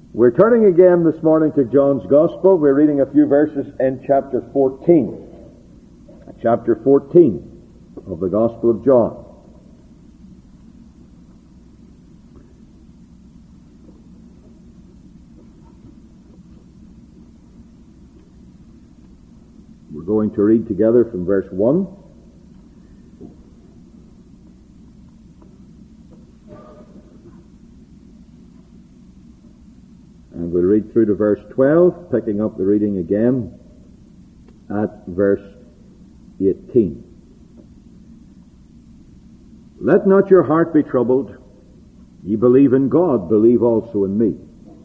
We're turning again this morning to John's Gospel. We're reading a few verses in chapter 14. Chapter 14 of the Gospel of John. We're going to read together from verse 1. And we'll read through to verse 12, picking up the reading again at verse 18. Let not your heart be troubled. Ye believe in God, believe also in me.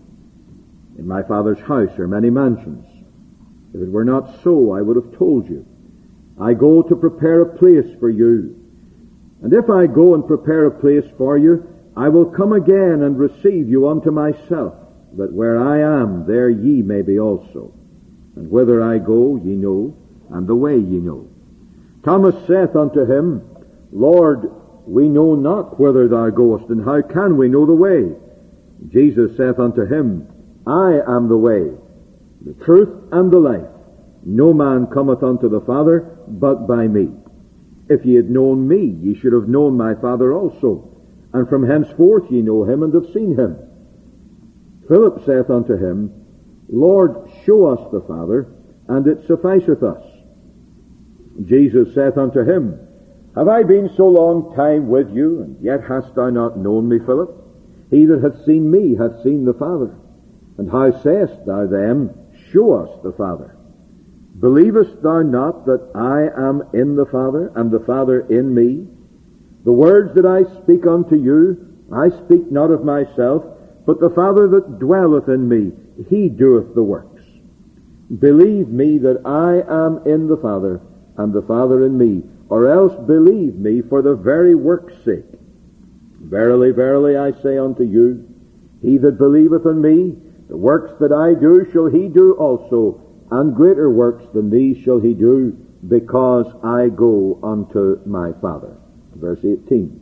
In my Father's house are many mansions. If it were not so, I would have told you. I go to prepare a place for you. And if I go and prepare a place for you, I will come again and receive you unto myself, that where I am, there ye may be also. And whither I go, ye know, and the way ye know. Thomas saith unto him, Lord, we know not whither thou goest, and how can we know the way? Jesus saith unto him, I am the way, the truth, and the life. No man cometh unto the Father but by me. If ye had known me, ye should have known my Father also. And from henceforth ye know him and have seen him. Philip saith unto him, Lord, show us the Father, and it sufficeth us. Jesus saith unto him, Have I been so long time with you, and yet hast thou not known me, Philip? He that hath seen me hath seen the Father. And how sayest thou then, Show us the Father? Believest thou not that I am in the Father, and the Father in me? The words that I speak unto you, I speak not of myself, but the Father that dwelleth in me, he doeth the works. Believe me that I am in the Father, and the Father in me, or else believe me for the very work's sake. Verily, verily, I say unto you, he that believeth in me, the works that I do shall he do also, and greater works than these shall he do, because I go unto my Father. Verse 18.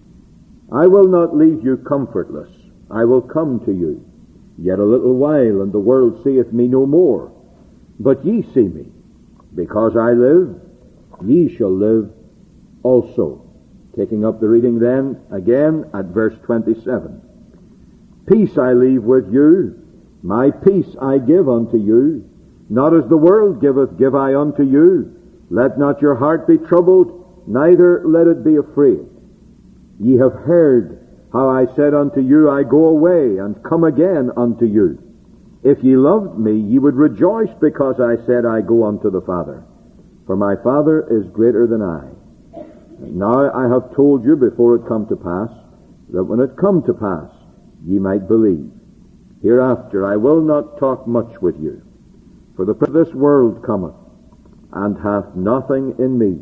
I will not leave you comfortless. I will come to you. Yet a little while, and the world seeth me no more. But ye see me. Because I live, ye shall live also. Taking up the reading then, again, at verse 27. Peace I leave with you. My peace I give unto you. Not as the world giveth, give I unto you. Let not your heart be troubled, neither let it be afraid. Ye have heard how I said unto you, I go away, and come again unto you. If ye loved me, ye would rejoice because I said, I go unto the Father. For my Father is greater than I. And now I have told you before it come to pass, that when it come to pass, ye might believe. Hereafter I will not talk much with you, for the prince of this world cometh, and hath nothing in me,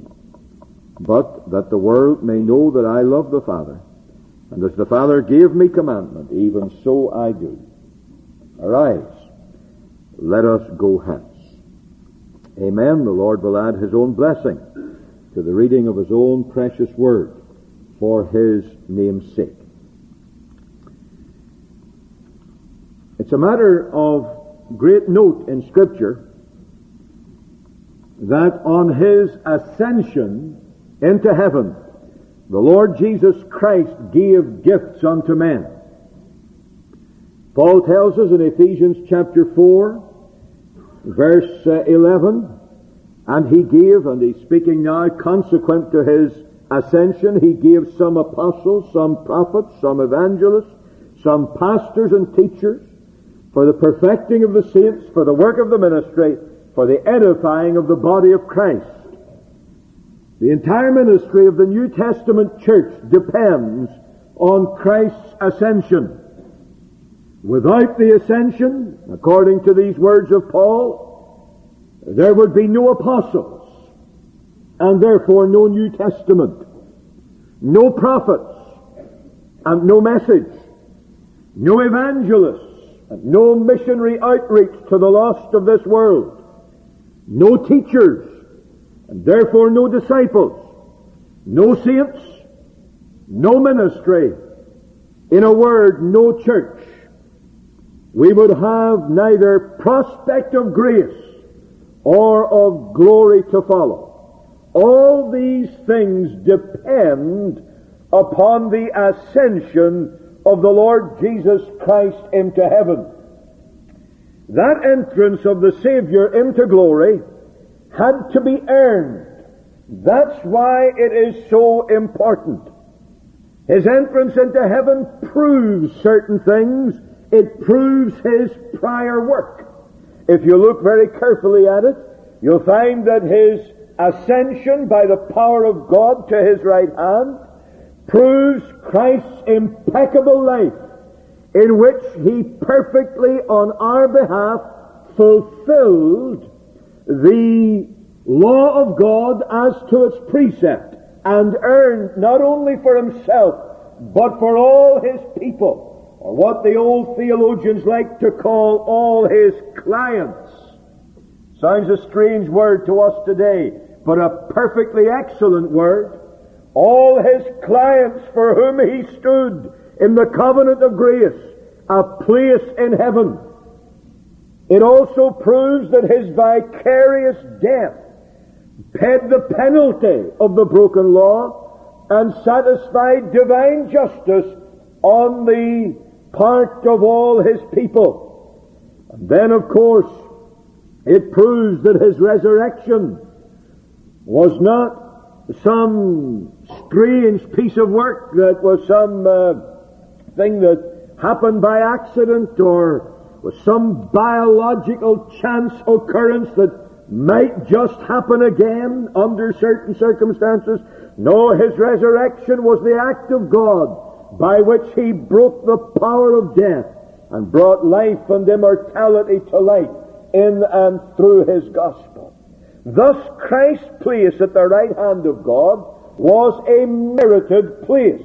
but that the world may know that I love the Father. And as the Father gave me commandment, even so I do. Arise, let us go hence. Amen. The Lord will add his own blessing to the reading of his own precious word for his name's sake. It's a matter of great note in Scripture that on his ascension into heaven, the Lord Jesus Christ gave gifts unto men. Paul tells us in Ephesians chapter 4, verse 11, and he gave, and he's speaking now consequent to his ascension, he gave some apostles, some prophets, some evangelists, some pastors and teachers, for the perfecting of the saints, for the work of the ministry, for the edifying of the body of Christ. The entire ministry of the New Testament church depends on Christ's ascension. Without the ascension, according to these words of Paul, there would be no apostles, and therefore no New Testament, no prophets, and no message, no evangelists, and no missionary outreach to the lost of this world, no teachers, and therefore no disciples, no saints, no ministry, in a word, no church. we would have neither prospect of grace or of glory to follow. All these things depend upon the ascension of the Lord Jesus Christ into heaven. That entrance of the Savior into glory had to be earned. That's why it is so important. His entrance into heaven proves certain things. It proves His prior work. If you look very carefully at it, you'll find that His ascension by the power of God to His right hand proves Christ's impeccable life, in which He perfectly on our behalf fulfilled the law of God as to its precept, and earned not only for Himself, but for all His people, or what the old theologians like to call all His clients. Sounds a strange word to us today, but a perfectly excellent word. All His clients for whom He stood in the covenant of grace, a place in heaven. It also proves that His vicarious death paid the penalty of the broken law and satisfied divine justice on the part of all His people. And then, of course, it proves that His resurrection was not some strange piece of work that was some thing that happened by accident, or was some biological chance occurrence that might just happen again under certain circumstances. No, His resurrection was the act of God by which He broke the power of death and brought life and immortality to light in and through His gospel. Thus, Christ's place at the right hand of God was a merited place.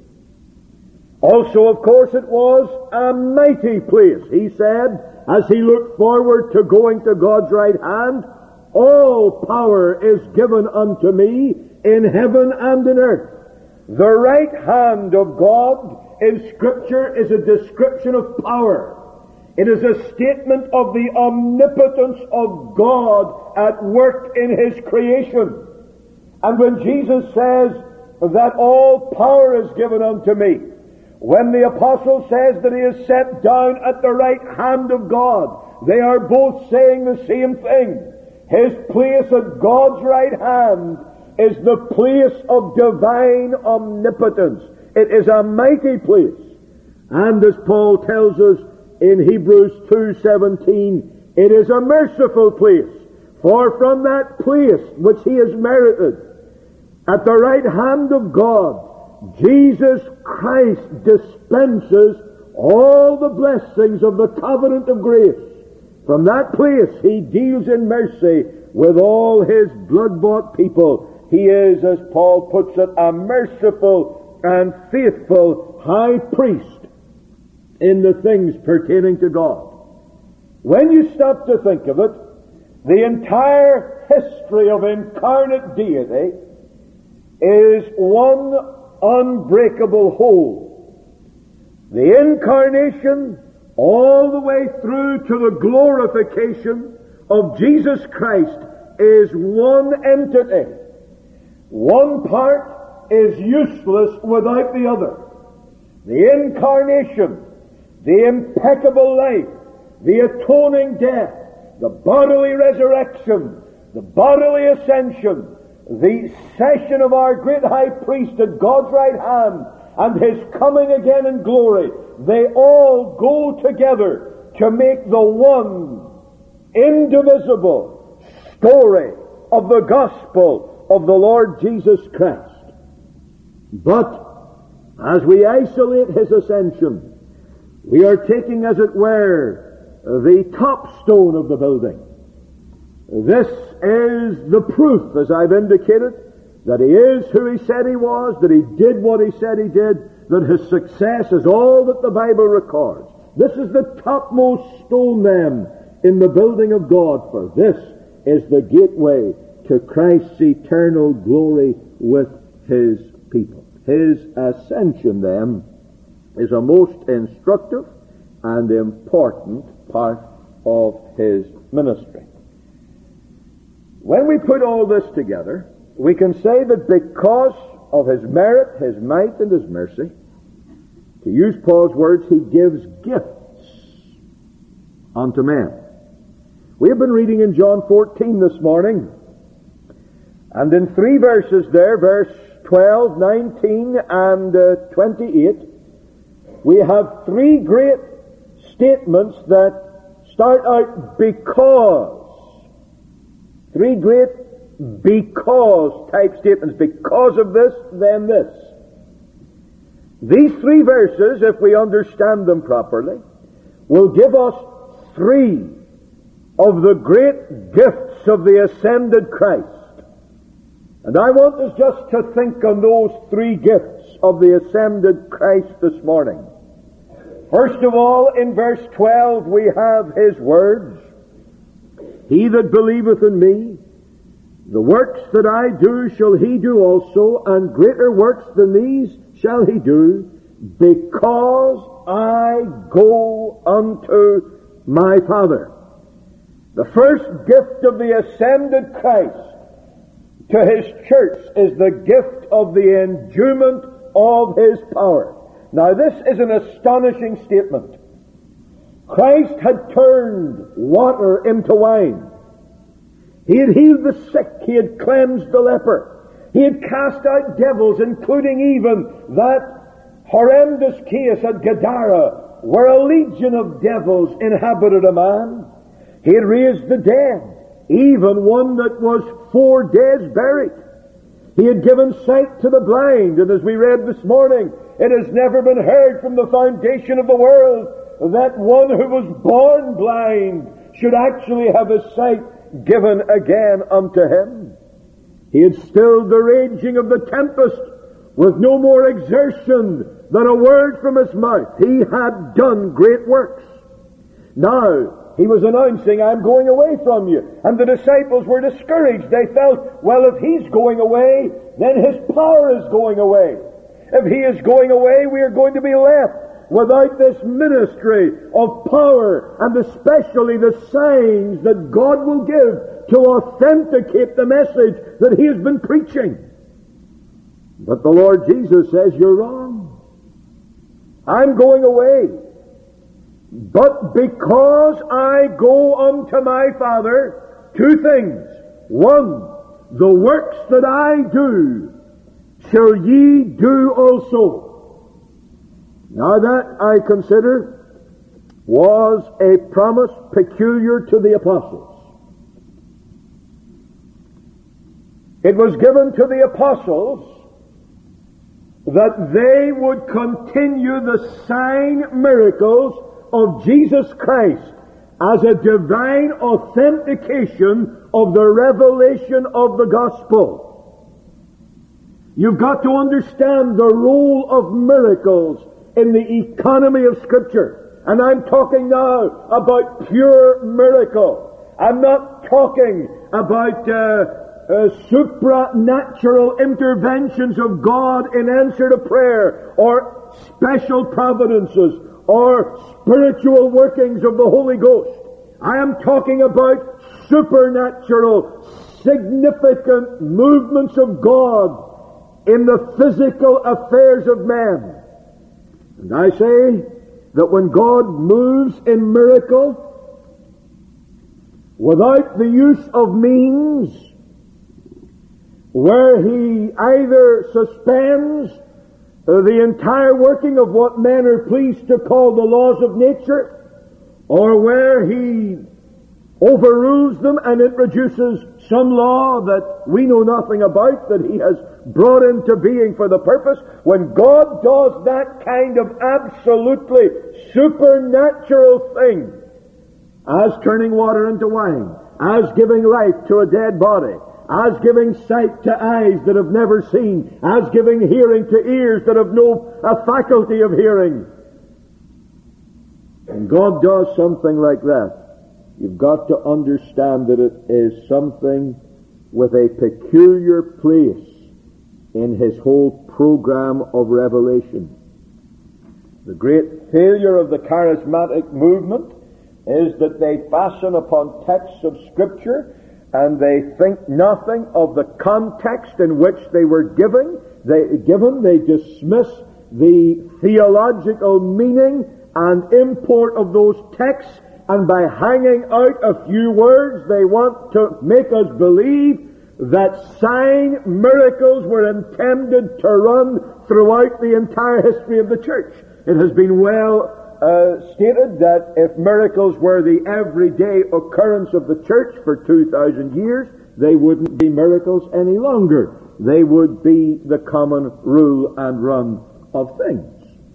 Also, of course, it was a mighty place. He said, as He looked forward to going to God's right hand, all power is given unto me in heaven and in earth. The right hand of God in Scripture is a description of power. It is a statement of the omnipotence of God at work in His creation. And when Jesus says that all power is given unto me, when the apostle says that he is set down at the right hand of God, they are both saying the same thing. His place at God's right hand is the place of divine omnipotence. It is a mighty place. And as Paul tells us in Hebrews 2:17, it is a merciful place. For from that place which he has merited, at the right hand of God, Jesus Christ dispenses all the blessings of the covenant of grace. From that place He deals in mercy with all His blood-bought people. He is, as Paul puts it, a merciful and faithful high priest in the things pertaining to God. When you stop to think of it, the entire history of incarnate deity is one unbreakable whole. The incarnation all the way through to the glorification of Jesus Christ is one entity. One part is useless without the other. The incarnation, the impeccable life, the atoning death, the bodily resurrection, the bodily ascension, the session of our great high priest at God's right hand, and His coming again in glory, they all go together to make the one indivisible story of the gospel of the Lord Jesus Christ. But as we isolate His ascension, we are taking, as it were, the top stone of the building. This is the proof, as I've indicated, that He is who He said He was, that He did what He said He did, that His success is all that the Bible records. This is the topmost stone, then, in the building of God, for this is the gateway to Christ's eternal glory with His people. His ascension, then, is a most instructive and important part of his ministry. When we put all this together, we can say that because of his merit, his might, and his mercy, to use Paul's words, he gives gifts unto men. We have been reading in John 14 this morning, and in 3 verses there, verse 12, 19, and 28, we have 3 great statements that start out because. 3 great because type statements. Because of this, then this. These 3 verses, if we understand them properly, will give us 3 of the great gifts of the ascended Christ. And I want us just to think on those 3 gifts of the ascended Christ this morning. First of all, in verse 12, we have his words, "He that believeth in me, the works that I do shall he do also, and greater works than these shall he do, because I go unto my Father." The first gift of the ascended Christ to his church is the gift of the endowment of his power. Now this is an astonishing statement. Christ had turned water into wine. He had healed the sick. He had cleansed the leper. He had cast out devils, including even that horrendous case at Gadara, where a legion of devils inhabited a man. He had raised the dead, even one that was 4 days buried. He had given sight to the blind, and as we read this morning, it has never been heard from the foundation of the world that one who was born blind should actually have his sight given again unto him. He had stilled the raging of the tempest with no more exertion than a word from his mouth. He had done great works. Now, he was announcing, "I'm going away from you." And the disciples were discouraged. They felt, well, if he's going away, then his power is going away. If he is going away, we are going to be left without this ministry of power, and especially the signs that God will give to authenticate the message that he has been preaching. But the Lord Jesus says, "You're wrong. I'm going away. But because I go unto my Father," 2 things. 1, the works that I do shall ye do also. Now that, I consider, was a promise peculiar to the apostles. It was given to the apostles that they would continue the sign miracles of Jesus Christ as a divine authentication of the revelation of the gospel. You've got to understand the role of miracles in the economy of Scripture. And I'm talking now about pure miracle. I'm not talking about supernatural interventions of God in answer to prayer, or special providences, or spiritual workings of the Holy Ghost. I am talking about supernatural, significant movements of God in the physical affairs of men. And I say that when God moves in miracle without the use of means, where he either suspends the entire working of what men are pleased to call the laws of nature, or where he overrules them and introduces some law that we know nothing about, that he has brought into being for the purpose. When God does that kind of absolutely supernatural thing, as turning water into wine, as giving life to a dead body, as giving sight to eyes that have never seen, as giving hearing to ears that have no faculty of hearing. When God does something like that, you've got to understand that it is something with a peculiar place in his whole program of revelation. The great failure of the charismatic movement is that they fasten upon texts of Scripture and they think nothing of the context in which they were given. They dismiss the theological meaning and import of those texts, and by hanging out a few words, they want to make us believe that sign miracles were intended to run throughout the entire history of the church. It has been well stated that if miracles were the everyday occurrence of the church for 2,000 years, they wouldn't be miracles any longer. They would be the common rule and run of things.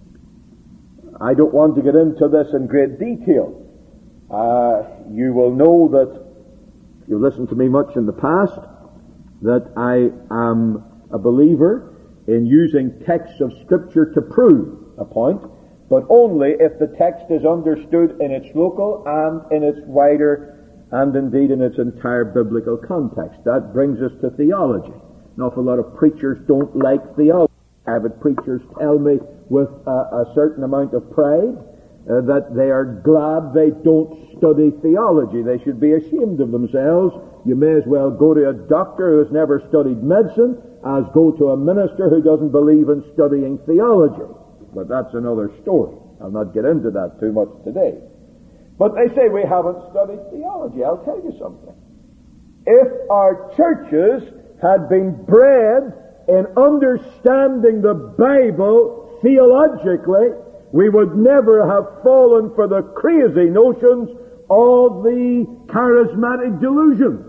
I don't want to get into this in great detail. You will know that, if you've listened to me much in the past, that I am a believer in using texts of Scripture to prove a point, but only if the text is understood in its local and in its wider and indeed in its entire biblical context. That brings us to theology. An awful lot of preachers don't like theology. I've had preachers tell me with a certain amount of pride that they are glad they don't study theology. They should be ashamed of themselves. You may as well go to a doctor who has never studied medicine as go to a minister who doesn't believe in studying theology. But that's another story. I'll not get into that too much today. But they say we haven't studied theology. I'll tell you something. If our churches had been bred in understanding the Bible theologically, we would never have fallen for the crazy notions of the charismatic delusion.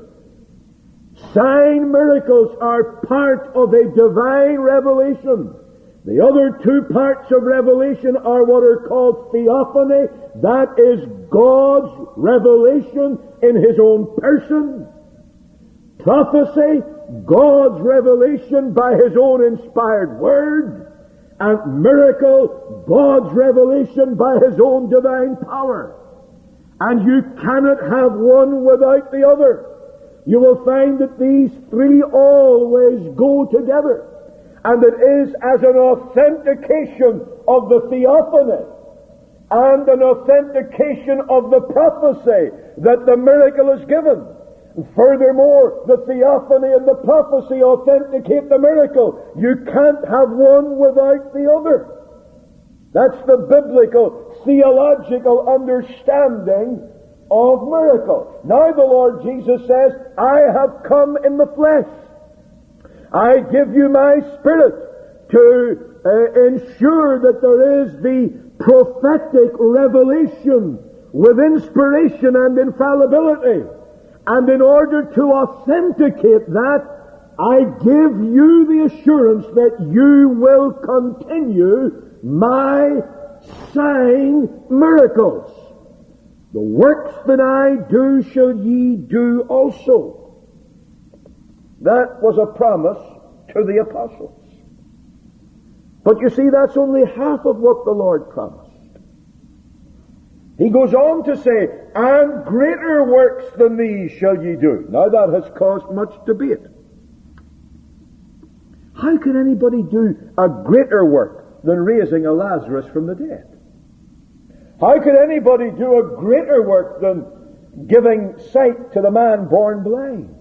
Sign miracles are part of a divine revelation. The other two parts of revelation are what are called theophany. That is God's revelation in His own person. Prophecy, God's revelation by His own inspired word. And miracle, God's revelation by His own divine power. And you cannot have one without the other. You will find that these three always go together. And it is as an authentication of the theophany and an authentication of the prophecy that the miracle is given. Furthermore, the theophany and the prophecy authenticate the miracle. You can't have one without the other. That's the biblical, theological understanding of miracle. Now the Lord Jesus says, I have come in the flesh. I give you my Spirit to ensure that there is the prophetic revelation with inspiration and infallibility. And in order to authenticate that, I give you the assurance that you will continue my sign miracles. The works that I do shall ye do also. That was a promise to the apostles. But you see, that's only half of what the Lord promised. He goes on to say, and greater works than these shall ye do. Now that has caused much debate. How can anybody do a greater work than raising a Lazarus from the dead? How could anybody do a greater work than giving sight to the man born blind?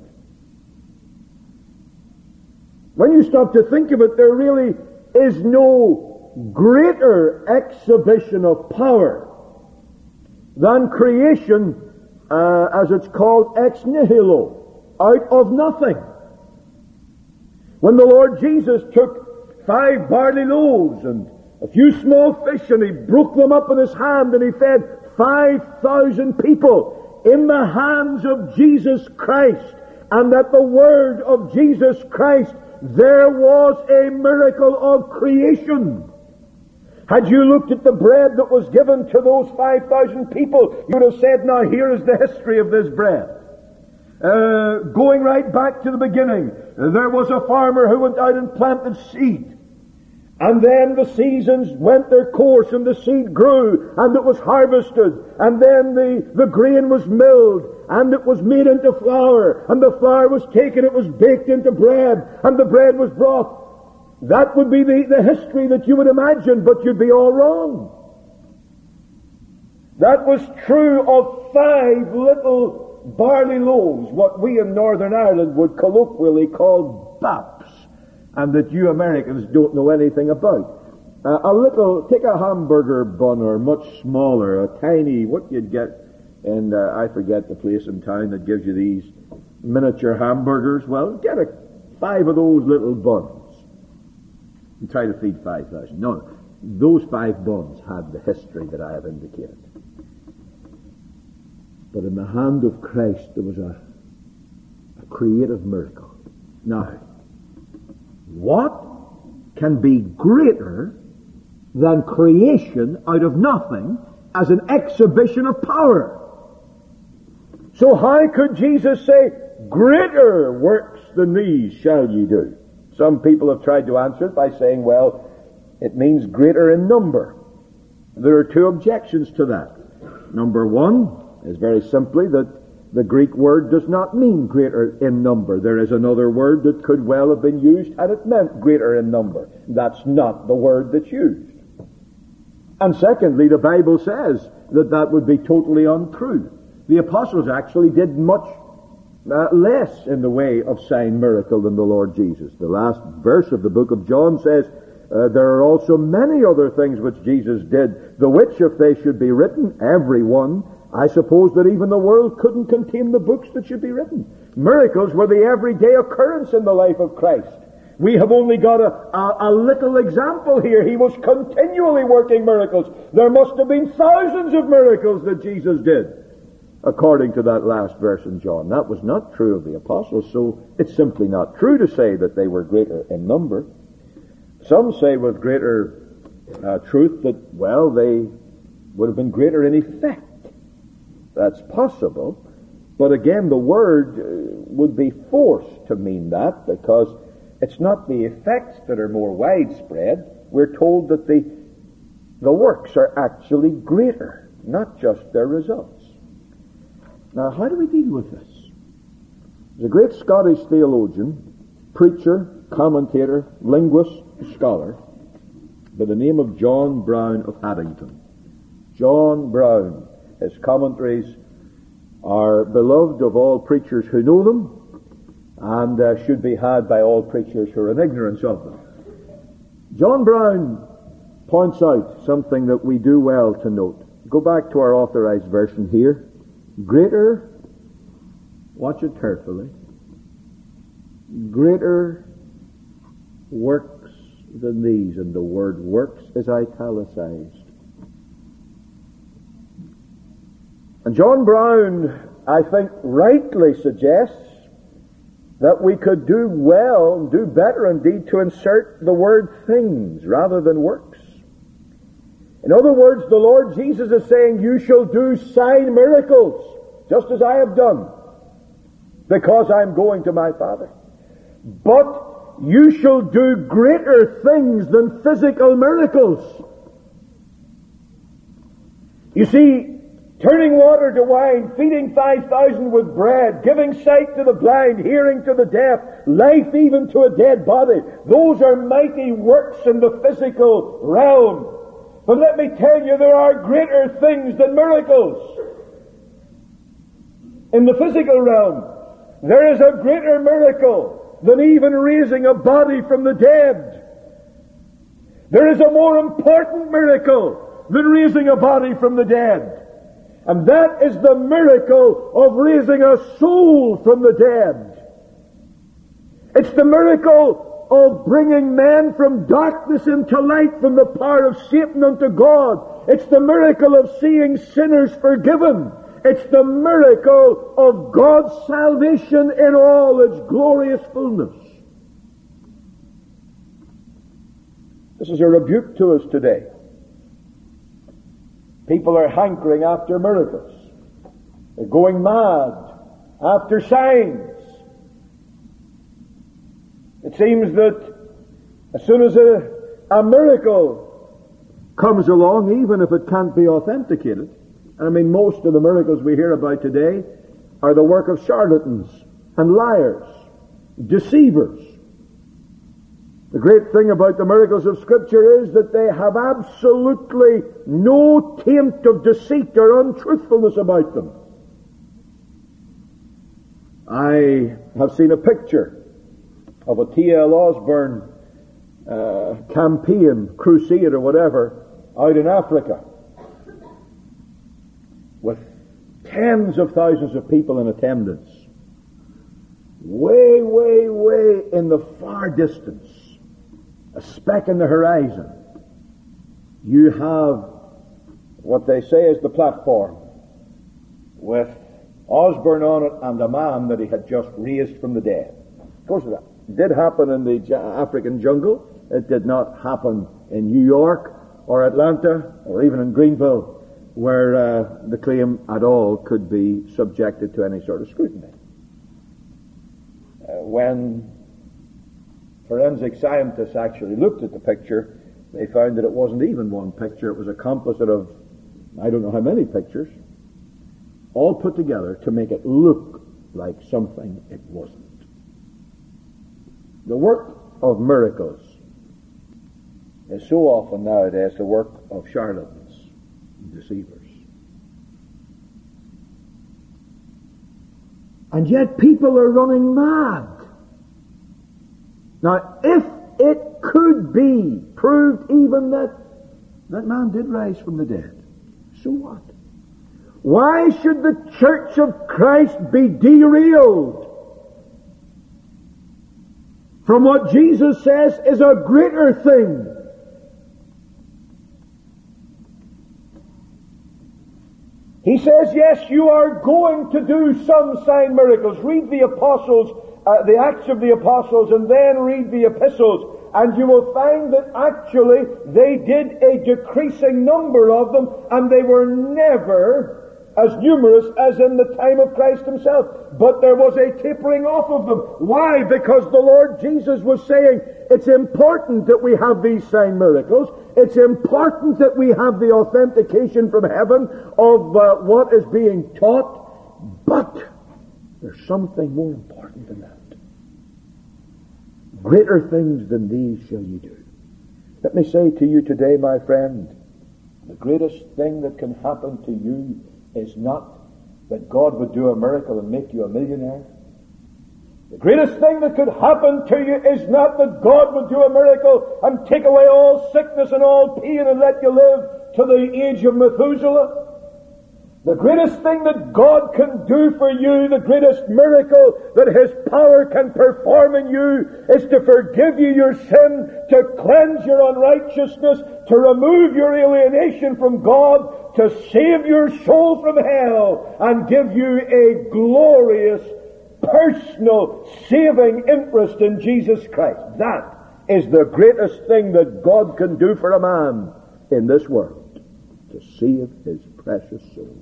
When you stop to think of it, there really is no greater exhibition of power than creation, as it's called, ex nihilo, out of nothing. When the Lord Jesus took 5 barley loaves and a few small fish, and He broke them up in His hand, and He fed 5,000 people in the hands of Jesus Christ, and at the word of Jesus Christ there was a miracle of creation. Had you looked at the bread that was given to those 5,000 people, you would have said, now here is the history of this bread. Going right back to the beginning, there was a farmer who went out and planted seed. And then the seasons went their course, and the seed grew, and it was harvested. And then the grain was milled, and it was made into flour. And the flour was taken, it was baked into bread, and the bread was brought. That would be the history that you would imagine, but you'd be all wrong. That was true of 5 little barley loaves, what we in Northern Ireland would colloquially call baps, and that you Americans don't know anything about. Take a hamburger bun, or much smaller, a tiny, what you'd get, and I forget the place in town that gives you these miniature hamburgers. Well, get 5 of those little buns and try to feed 5,000. No, those 5 buns had the history that I have indicated. But in the hand of Christ there was a creative miracle. Now, what can be greater than creation out of nothing as an exhibition of power? So how could Jesus say, greater works than these shall ye do? Some people have tried to answer it by saying, well, it means greater in number. There are 2 objections to that. Number 1 is very simply that the Greek word does not mean greater in number. There is another word that could well have been used, and it meant greater in number. That's not the word that's used. And secondly, the Bible says that would be totally untrue. The apostles actually did much less in the way of sign miracle than the Lord Jesus. The last verse of the book of John says, there are also many other things which Jesus did, the which if they should be written, every one, I suppose that even the world couldn't contain the books that should be written. Miracles were the everyday occurrence in the life of Christ. We have only got a little example here. He was continually working miracles. There must have been thousands of miracles that Jesus did, according to that last verse in John. That was not true of the apostles, so it's simply not true to say that they were greater in number. Some say with greater truth that, well, they would have been greater in effect. That's possible. But again, the word would be forced to mean that, because it's not the effects that are more widespread. We're told that the works are actually greater, not just their results. Now, how do we deal with this? There's a great Scottish theologian, preacher, commentator, linguist, scholar, by the name of John Brown of Haddington. John Brown. His commentaries are beloved of all preachers who know them, and should be had by all preachers who are in ignorance of them. John Brown points out something that we do well to note. Go back to our authorized version here. Greater, watch it carefully, greater works than these, and the word works is italicized. And John Brown, I think, rightly suggests that we could do well, do better indeed, to insert the word things rather than works. In other words, the Lord Jesus is saying, you shall do sign miracles, just as I have done, because I'm going to my Father. But you shall do greater things than physical miracles. You see, turning water to wine, feeding 5,000 with bread, giving sight to the blind, hearing to the deaf, life even to a dead body. Those are mighty works in the physical realm. But let me tell you, there are greater things than miracles. In the physical realm, there is a greater miracle than even raising a body from the dead. There is a more important miracle than raising a body from the dead. And that is the miracle of raising a soul from the dead. It's the miracle of bringing men from darkness into light, from the power of Satan unto God. It's the miracle of seeing sinners forgiven. It's the miracle of God's salvation in all its glorious fullness. This is a rebuke to us today. People are hankering after miracles. They're going mad after signs. It seems that as soon as a miracle comes along, even if it can't be authenticated, and I mean most of the miracles we hear about today are the work of charlatans and liars, deceivers. The great thing about the miracles of Scripture is that they have absolutely no taint of deceit or untruthfulness about them. I have seen a picture of a T.L. Osborne campaign, crusade or whatever, out in Africa, with tens of thousands of people in attendance. Way, way, way in the far distance, a speck in the horizon, you have what they say is the platform, with Osborne on it and a man that he had just raised from the dead. Of course, it did happen in the African jungle. It did not happen in New York or Atlanta or even in Greenville, where the claim at all could be subjected to any sort of scrutiny. When forensic scientists actually looked at the picture, they found that it wasn't even one picture. It was a composite of I don't know how many pictures, all put together to make it look like something it wasn't. The work of miracles is so often nowadays the work of charlatans and deceivers. And yet people are running mad. Now, if it could be proved even that man did rise from the dead, so what? Why should the Church of Christ be derailed from what Jesus says is a greater thing? He says, yes, you are going to do some sign miracles. Read the Apostles, the Acts of the Apostles, and then read the Epistles, and you will find that actually they did a decreasing number of them, and they were never as numerous as in the time of Christ himself. But there was a tapering off of them. Why? Because the Lord Jesus was saying, it's important that we have these sign miracles. It's important that we have the authentication from heaven of what is being taught. But there's something more important than that. Greater things than these shall you do. Let me say to you today, my friend, the greatest thing that can happen to you is not that God would do a miracle and make you a millionaire. The greatest thing that could happen to you is not that God would do a miracle and take away all sickness and all pain and let you live to the age of Methuselah. The greatest thing that God can do for you, the greatest miracle that His power can perform in you, is to forgive you your sin, to cleanse your unrighteousness, to remove your alienation from God, to save your soul from hell, and give you a glorious, personal, saving interest in Jesus Christ. That is the greatest thing that God can do for a man in this world, to save his precious soul.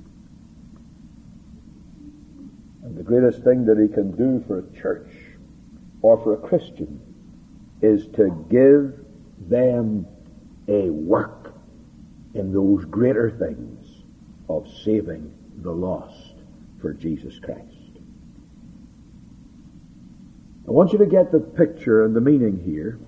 And the greatest thing that He can do for a church or for a Christian is to give them a work in those greater things of saving the lost for Jesus Christ. I want you to get the picture and the meaning here.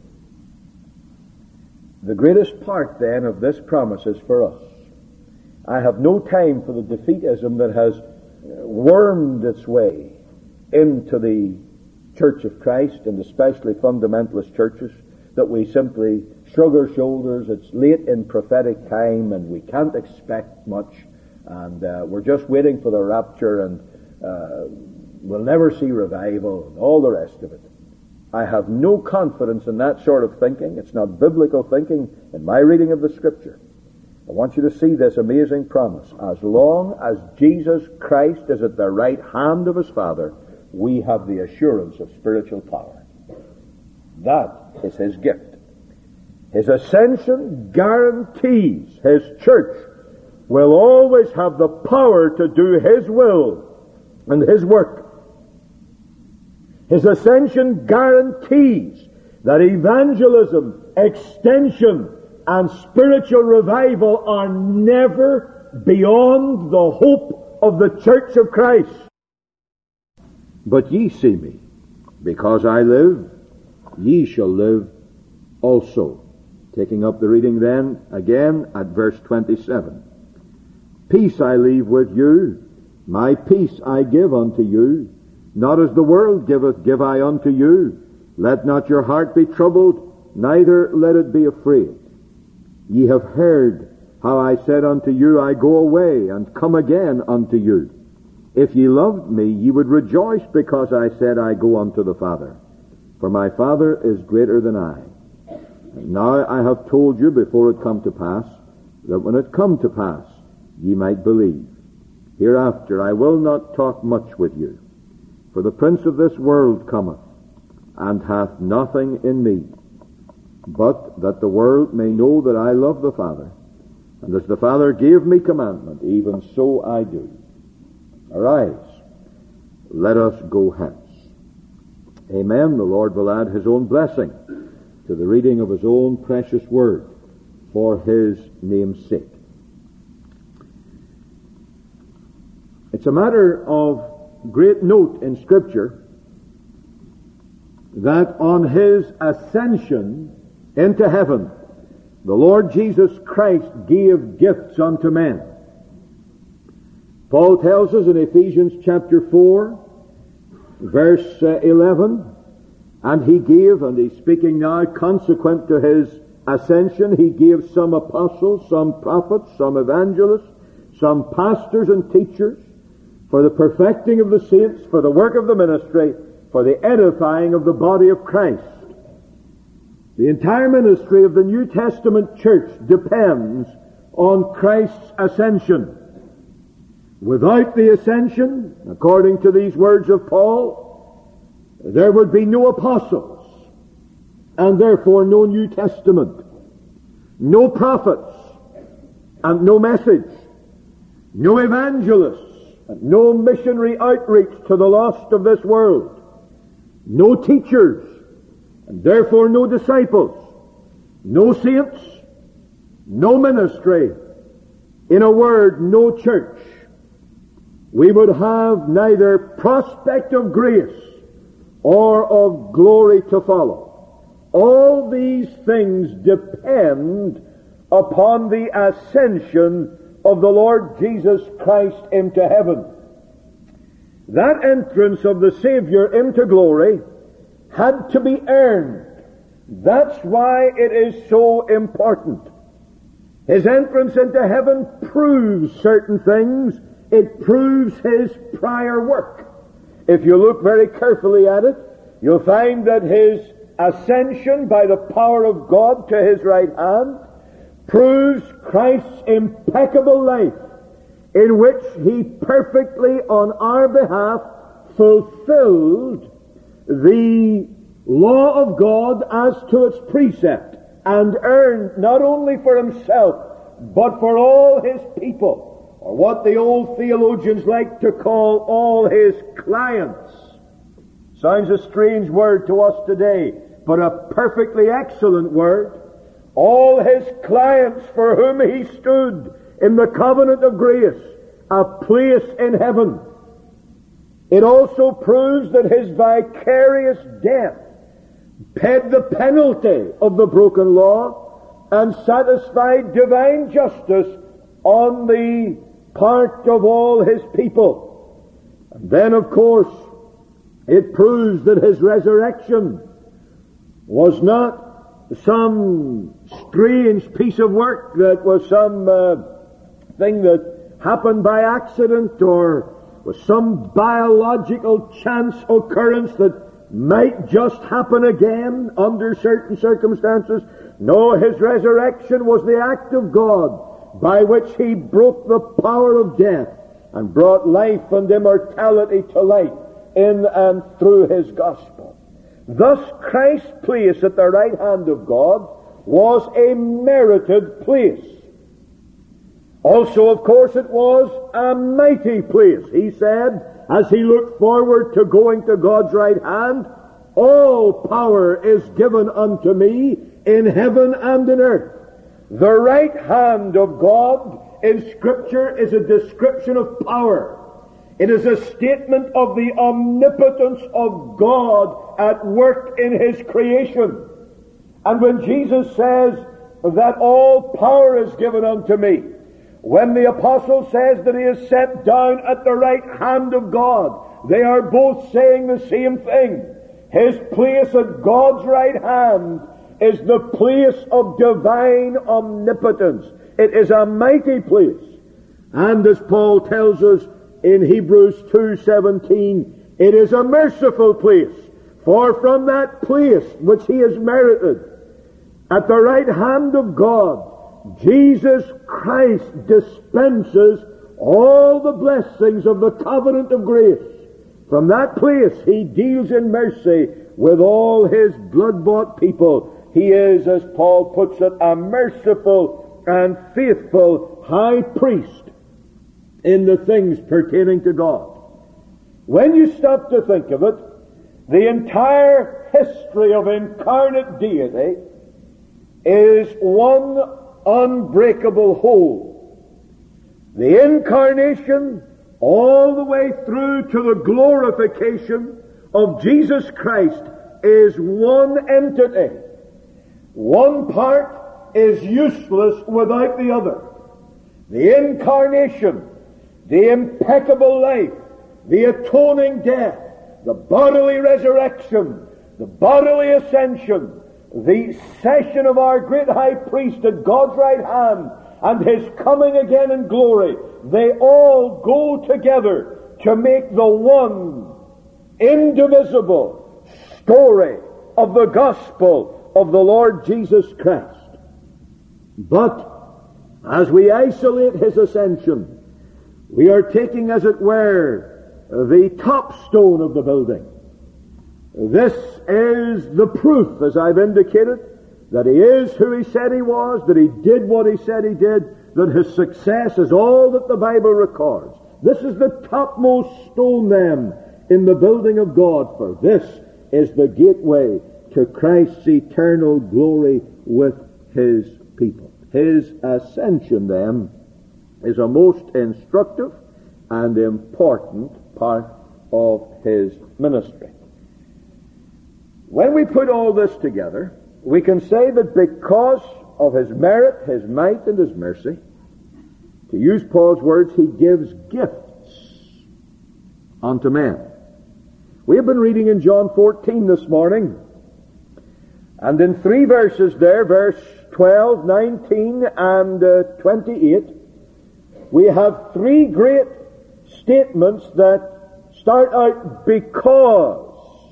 The greatest part then of this promise is for us. I have no time for the defeatism that has wormed its way into the Church of Christ, and especially fundamentalist churches, that we simply shrug our shoulders. It's late in prophetic time and we can't expect much, and we're just waiting for the rapture, and we'll never see revival and all the rest of it. I have no confidence in that sort of thinking. It's not biblical thinking in my reading of the Scripture. I want you to see this amazing promise. As long as Jesus Christ is at the right hand of His Father, we have the assurance of spiritual power. That is His gift. His ascension guarantees His church will always have the power to do His will and His work. His ascension guarantees that evangelism, extension, and spiritual revival are never beyond the hope of the Church of Christ. But ye see me, because I live, ye shall live also. Taking up the reading then again at verse 27. Peace I leave with you, my peace I give unto you. Not as the world giveth, give I unto you. Let not your heart be troubled, neither let it be afraid. Ye have heard how I said unto you, I go away, and come again unto you. If ye loved me, ye would rejoice because I said, I go unto the Father. For my Father is greater than I. And now I have told you before it come to pass, that when it come to pass, ye might believe. Hereafter I will not talk much with you, for the prince of this world cometh, and hath nothing in me, but that the world may know that I love the Father, and as the Father gave me commandment, even so I do. Arise, let us go hence. Amen. The Lord will add His own blessing to the reading of His own precious word for His name's sake. It's a matter of great note in Scripture that on His ascension into heaven, the Lord Jesus Christ gave gifts unto men. Paul tells us in Ephesians chapter 4, verse 11, and He gave, and he's speaking now consequent to His ascension, He gave some apostles, some prophets, some evangelists, some pastors and teachers, for the perfecting of the saints, for the work of the ministry, for the edifying of the body of Christ. The entire ministry of the New Testament church depends on Christ's ascension. Without the ascension, according to these words of Paul, there would be no apostles, and therefore no New Testament, no prophets, and no message, no evangelists, and no missionary outreach to the lost of this world, no teachers, and therefore no disciples, no saints, no ministry, in a word, no church. We would have neither prospect of grace or of glory to follow. All these things depend upon the ascension of the Lord Jesus Christ into heaven. That entrance of the Savior into glory had to be earned. That's why it is so important. His entrance into heaven proves certain things. It proves His prior work. If you look very carefully at it, you'll find that His ascension by the power of God to His right hand proves Christ's impeccable life, in which He perfectly on our behalf fulfilled the law of God as to its precept, and earned not only for Himself, but for all His people, or what the old theologians like to call all His clients. Sounds a strange word to us today, but a perfectly excellent word. All His clients for whom He stood in the covenant of grace, a place in heaven. It also proves that His vicarious death paid the penalty of the broken law and satisfied divine justice on the part of all His people. And then, of course, it proves that His resurrection was not some strange piece of work that was some thing that happened by accident, or was some biological chance occurrence that might just happen again under certain circumstances. No, His resurrection was the act of God by which He broke the power of death and brought life and immortality to light in and through His gospel. Thus Christ's place at the right hand of God was a merited place. Also, of course, it was a mighty place. He said, as He looked forward to going to God's right hand, all power is given unto me in heaven and in earth. The right hand of God in Scripture is a description of power. It is a statement of the omnipotence of God at work in His creation. And when Jesus says that all power is given unto me, when the apostle says that he is set down at the right hand of God, they are both saying the same thing. His place at God's right hand is the place of divine omnipotence. It is a mighty place. And as Paul tells us in Hebrews 2:17, it is a merciful place. For from that place which he has merited, at the right hand of God, Jesus Christ dispenses all the blessings of the covenant of grace. From that place he deals in mercy with all his blood-bought people. He is, as Paul puts it, a merciful and faithful high priest in the things pertaining to God. When you stop to think of it, the entire history of incarnate deity is one unbreakable whole. The incarnation all the way through to the glorification of Jesus Christ is one entity. One part is useless without the other. The incarnation, the impeccable life, the atoning death, the bodily resurrection, the bodily ascension, the session of our great high priest at God's right hand, and his coming again in glory, they all go together to make the one indivisible story of the gospel of the Lord Jesus Christ. But as we isolate his ascension, we are taking, as it were, the top stone of the building. This is the proof, as I've indicated, that he is who he said he was, that he did what he said he did, that his success is all that the Bible records. This is the topmost stone, then, in the building of God, for this is the gateway to Christ's eternal glory with his people. His ascension, then, is a most instructive and important part of his ministry. When we put all this together, we can say that because of his merit, his might, and his mercy, to use Paul's words, he gives gifts unto men. We have been reading in John 14 this morning, and in 3 verses there, verse 12, 19, and 28, we have 3 great statements that start out because.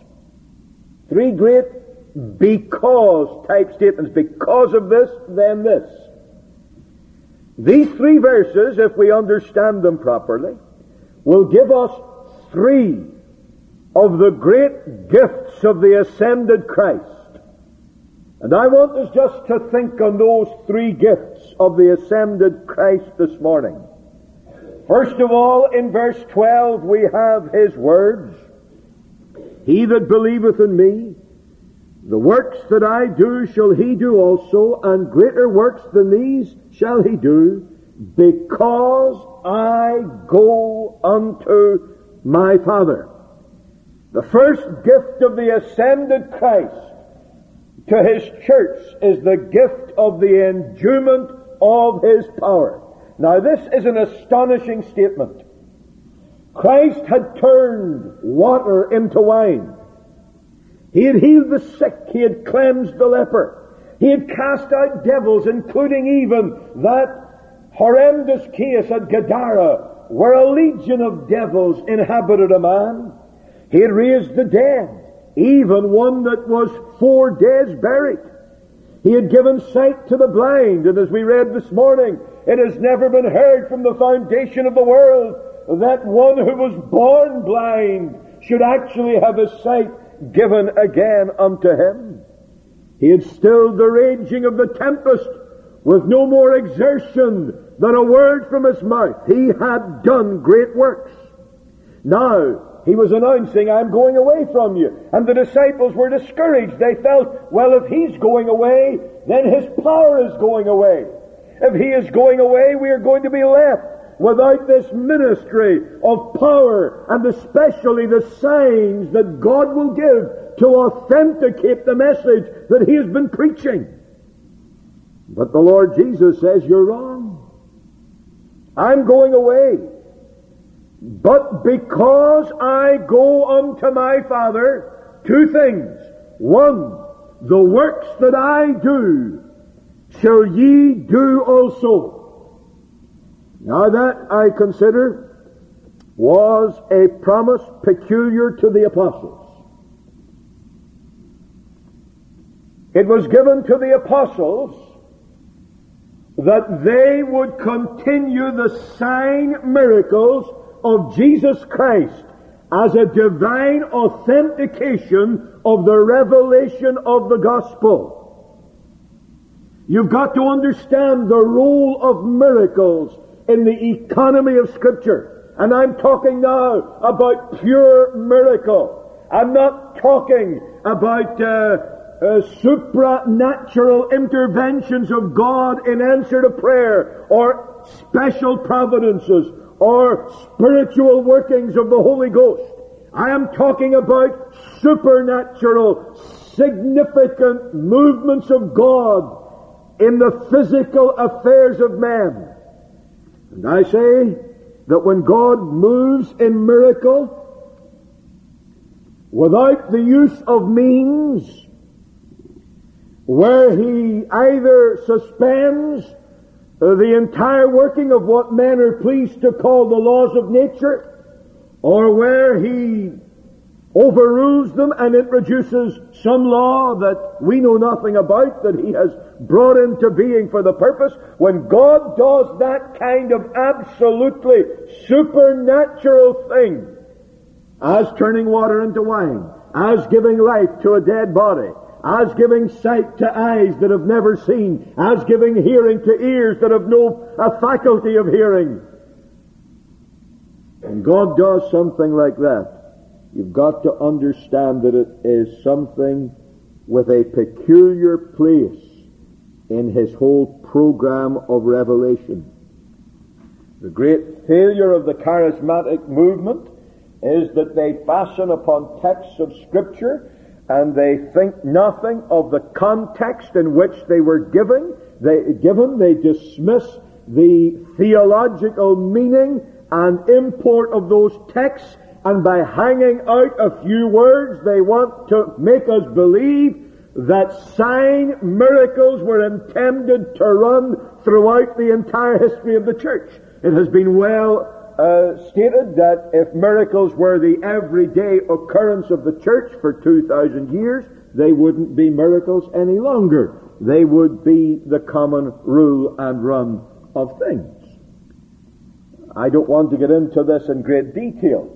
3 great because type statements. Because of this, then this. These 3 verses, if we understand them properly, will give us 3 of the great gifts of the ascended Christ. And I want us just to think on those 3 gifts of the ascended Christ this morning. First of all, in verse 12, we have his words, "He that believeth in me, the works that I do shall he do also, and greater works than these shall he do, because I go unto my Father." The first gift of the ascended Christ to his church is the gift of the endowment of his power. Now, this is an astonishing statement. Christ had turned water into wine. He had healed the sick. He had cleansed the leper. He had cast out devils, including even that horrendous case at Gadara, where a legion of devils inhabited a man. He had raised the dead, even one that was 4 days buried. He had given sight to the blind, and as we read this morning, it has never been heard from the foundation of the world that one who was born blind should actually have his sight given again unto him. He had stilled the raging of the tempest with no more exertion than a word from his mouth. He had done great works. Now, he was announcing, "I'm going away from you." And the disciples were discouraged. They felt, well, if he's going away, then his power is going away. If he is going away, we are going to be left. without this ministry of power, and especially the signs that God will give to authenticate the message that He has been preaching. But the Lord Jesus says, you're wrong. I'm going away. But because I go unto my Father, two things. One, the works that I do shall ye do also. Now that, I consider, was a promise peculiar to the apostles. It was given to the apostles that they would continue the sign miracles of Jesus Christ as a divine authentication of the revelation of the gospel. You've got to understand the role of miracles in the economy of Scripture. And I'm talking now about pure miracle. I'm not talking about supranatural interventions of God in answer to prayer, or special providences, or spiritual workings of the Holy Ghost. I am talking about supernatural, significant movements of God in the physical affairs of man. And I say that when God moves in miracle without the use of means, where He either suspends the entire working of what men are pleased to call the laws of nature, or where He overrules them and introduces some law that we know nothing about, that He has brought into being for the purpose. When God does that kind of absolutely supernatural thing, as turning water into wine, as giving life to a dead body, as giving sight to eyes that have never seen, as giving hearing to ears that have no faculty of hearing. When God does something like that, you've got to understand that it is something with a peculiar place in His whole program of revelation. The great failure of the charismatic movement is that they fasten upon texts of Scripture and they think nothing of the context in which they were given. They dismiss the theological meaning and import of those texts, and by hanging out a few words, they want to make us believe that sign miracles were intended to run throughout the entire history of the church. It has been well stated that if miracles were the everyday occurrence of the church for 2,000 years, they wouldn't be miracles any longer. They would be the common rule and run of things. I don't want to get into this in great detail.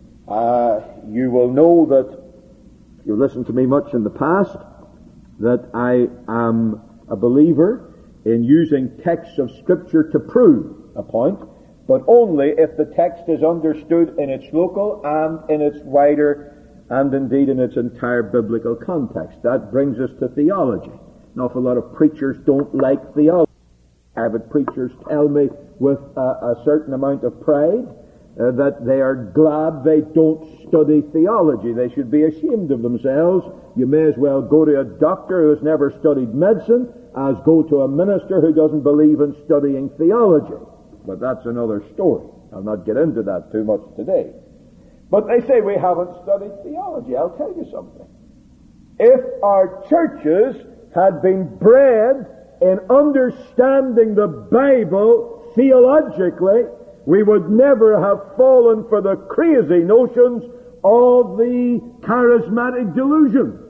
You will know that, if you listened to me much in the past, that I am a believer in using texts of Scripture to prove a point, but only if the text is understood in its local and in its wider and indeed in its entire biblical context. That brings us to theology. An awful lot of preachers don't like theology. I've had preachers tell me with a certain amount of pride that they are glad they don't study theology. They should be ashamed of themselves. You may as well go to a doctor who has never studied medicine as go to a minister who doesn't believe in studying theology. But that's another story. I'll not get into that too much today. But they say we haven't studied theology. I'll tell you something. If our churches had been bred in understanding the Bible theologically, we would never have fallen for the crazy notions of the charismatic delusion.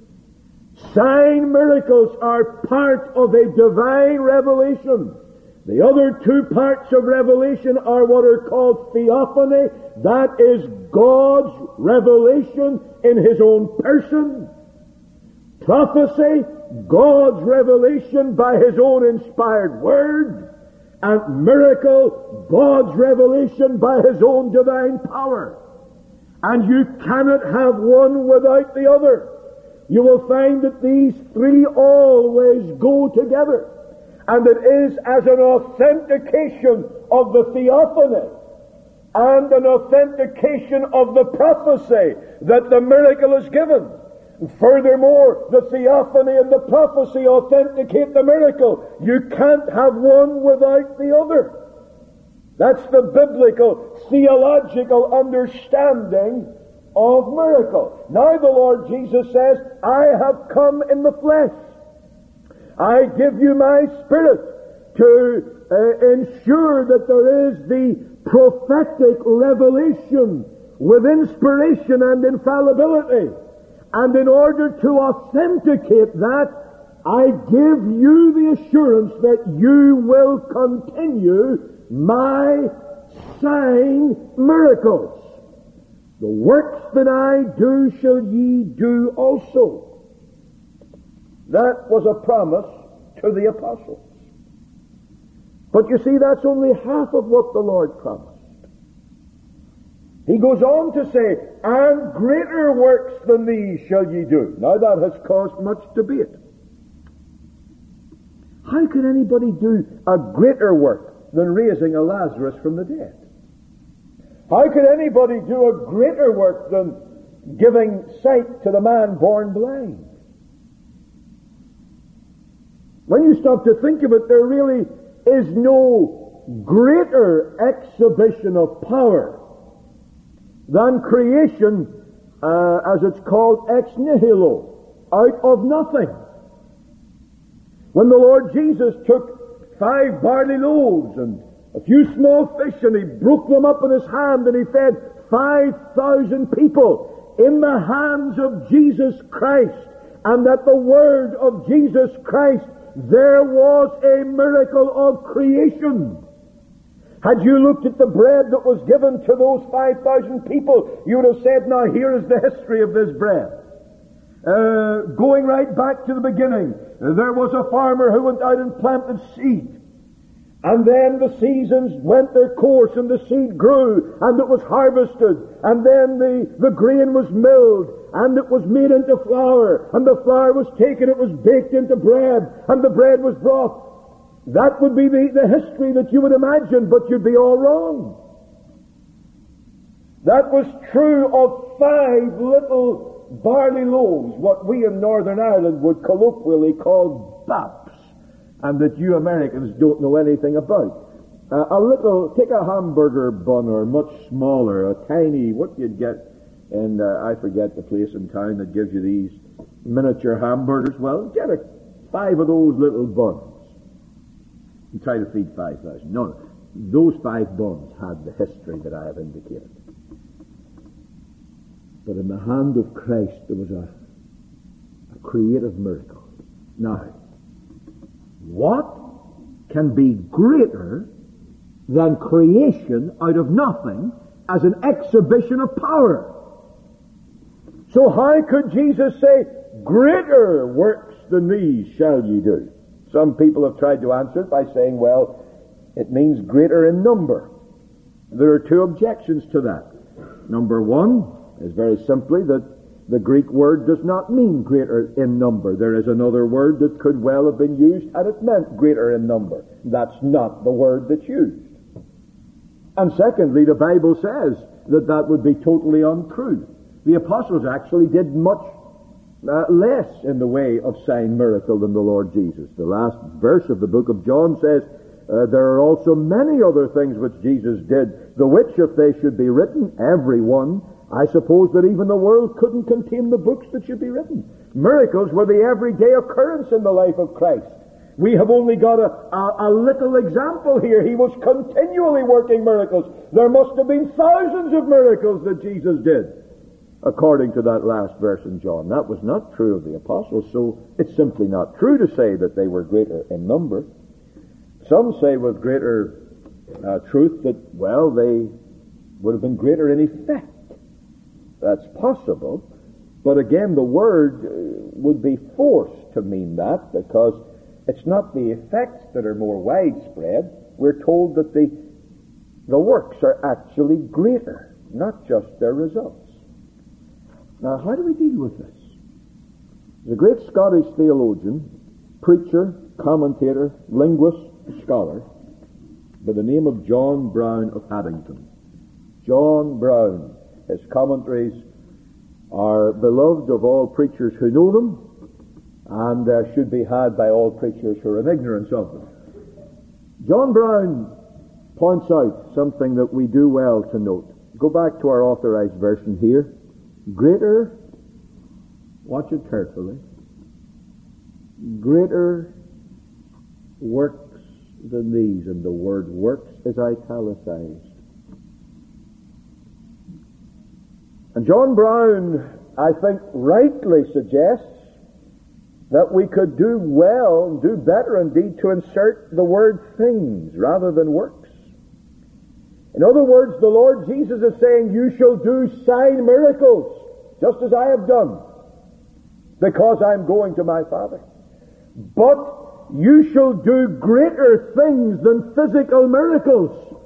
Sign miracles are part of a divine revelation. The other two parts of revelation are what are called theophany. That is God's revelation in His own person. Prophecy, God's revelation by His own inspired word. And miracle, God's revelation by His own divine power. And you cannot have one without the other. You will find that these three always go together. And it is as an authentication of the theophany and an authentication of the prophecy that the miracle is given. Furthermore, the theophany and the prophecy authenticate the miracle. You can't have one without the other. That's the biblical, theological understanding of miracle. Now the Lord Jesus says, I have come in the flesh. I give you my Spirit to ensure that there is the prophetic revelation with inspiration and infallibility. And in order to authenticate that, I give you the assurance that you will continue my sign miracles. The works that I do shall ye do also. That was a promise to the apostles. But you see, that's only half of what the Lord promised. He goes on to say, and greater works than these shall ye do. Now that has caused much debate. How could anybody do a greater work than raising a Lazarus from the dead? How could anybody do a greater work than giving sight to the man born blind? When you stop to think of it, there really is no greater exhibition of power than creation, as it's called, ex nihilo, out of nothing. When the Lord Jesus took 5 barley loaves and a few small fish, and He broke them up in His hand, and He fed 5,000 people in the hands of Jesus Christ, and at the word of Jesus Christ there was a miracle of creation. Had you looked at the bread that was given to those 5,000 people, you would have said, now here is the history of this bread. Going right back to the beginning, there was a farmer who went out and planted seed. And then the seasons went their course, and the seed grew, and it was harvested, and then the grain was milled, and it was made into flour, and the flour was taken, it was baked into bread, and the bread was brought. That would be the history that you would imagine, but you'd be all wrong. That was true of 5 little barley loaves, what we in Northern Ireland would colloquially call baps, and that you Americans don't know anything about. Take a hamburger bun, or much smaller, a tiny, what you'd get in, I forget the place in town that gives you these miniature hamburgers. Well, get 5 of those little buns and try to feed 5,000. No, those 5 buns had the history that I have indicated. But in the hand of Christ there was a creative miracle. Now, what can be greater than creation out of nothing as an exhibition of power? So how could Jesus say, greater works than these shall ye do? Some people have tried to answer it by saying, well, it means greater in number. There are 2 objections to that. Number 1 is very simply that the Greek word does not mean greater in number. There is another word that could well have been used, and it meant greater in number. That's not the word that's used. And secondly, the Bible says that that would be totally untrue. The apostles actually did much less in the way of sign miracle than the Lord Jesus. The last verse of the book of John says, there are also many other things which Jesus did, the which if they should be written, every one, I suppose that even the world couldn't contain the books that should be written. Miracles were the everyday occurrence in the life of Christ. We have only got a little example here. He was continually working miracles. There must have been thousands of miracles that Jesus did, according to that last verse in John. That was not true of the apostles, so it's simply not true to say that they were greater in number. Some say with greater truth that, well, they would have been greater in effect. That's possible. But again, the word would be forced to mean that, because it's not the effects that are more widespread. We're told that the works are actually greater, not just their results. Now, how do we deal with this? The great Scottish theologian, preacher, commentator, linguist, scholar, by the name of John Brown of Haddington. John Brown. His commentaries are beloved of all preachers who know them, and should be had by all preachers who are in ignorance of them. John Brown points out something that we do well to note. Go back to our authorized version here. Greater, watch it carefully, greater works than these, and the word works is italicized. And John Brown, I think, rightly suggests that we could do well, do better indeed, to insert the word things rather than works. In other words, the Lord Jesus is saying, you shall do sign miracles, just as I have done, because I'm going to my Father. But you shall do greater things than physical miracles.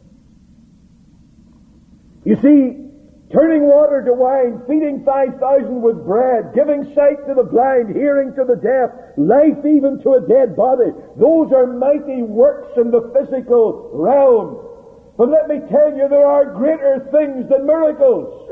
You see, turning water to wine, feeding 5,000 with bread, giving sight to the blind, hearing to the deaf, life even to a dead body. Those are mighty works in the physical realm. But let me tell you, there are greater things than miracles.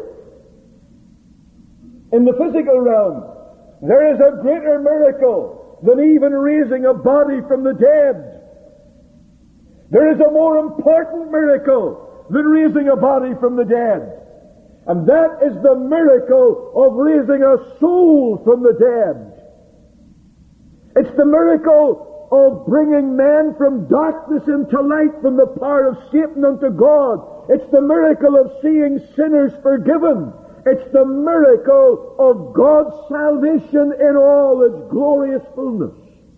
In the physical realm, there is a greater miracle than even raising a body from the dead. There is a more important miracle than raising a body from the dead. And that is the miracle of raising a soul from the dead. It's the miracle of bringing men from darkness into light, from the power of Satan unto God. It's the miracle of seeing sinners forgiven. It's the miracle of God's salvation in all its glorious fullness.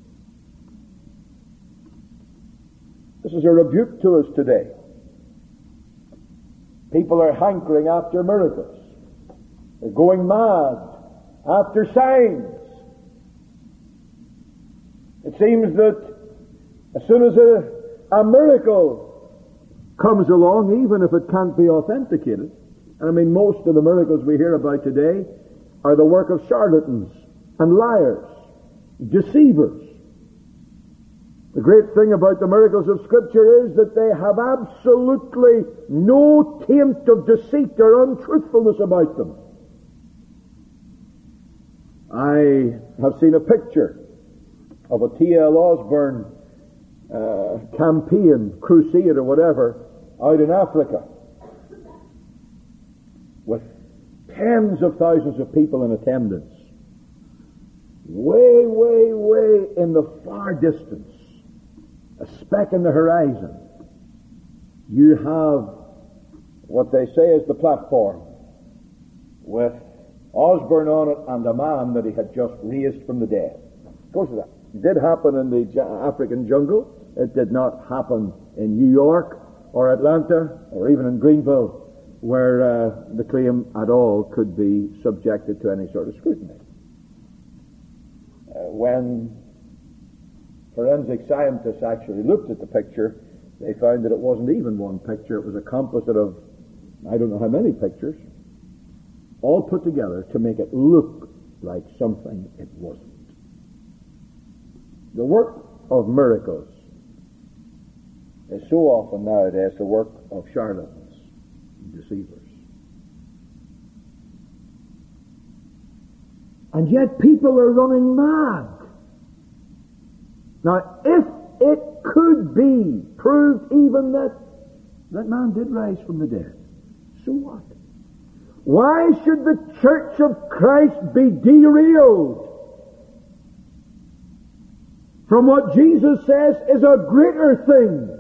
This is a rebuke to us today. People are hankering after miracles. They're going mad after signs. It seems that as soon as a miracle comes along, even if it can't be authenticated, and I mean most of the miracles we hear about today are the work of charlatans and liars, deceivers. The great thing about the miracles of Scripture is that they have absolutely no taint of deceit or untruthfulness about them. I have seen a picture of a T.L. Osborne campaign, crusade or whatever, out in Africa, with tens of thousands of people in attendance. Way, way, way in the far distance, a speck in the horizon, you have what they say is the platform, with Osborne on it and a man that he had just raised from the dead. Of course, that did happen in the African jungle. It did not happen in New York or Atlanta or even in Greenville, where the claim at all could be subjected to any sort of scrutiny. When forensic scientists actually looked at the picture, they found that it wasn't even one picture. It was a composite of I don't know how many pictures, all put together to make it look like something it wasn't. The work of miracles is so often nowadays the work of charlatans, deceivers. And yet people are running mad. Now, if it could be proved even that man did rise from the dead, so what? Why should the Church of Christ be derailed from what Jesus says is a greater thing?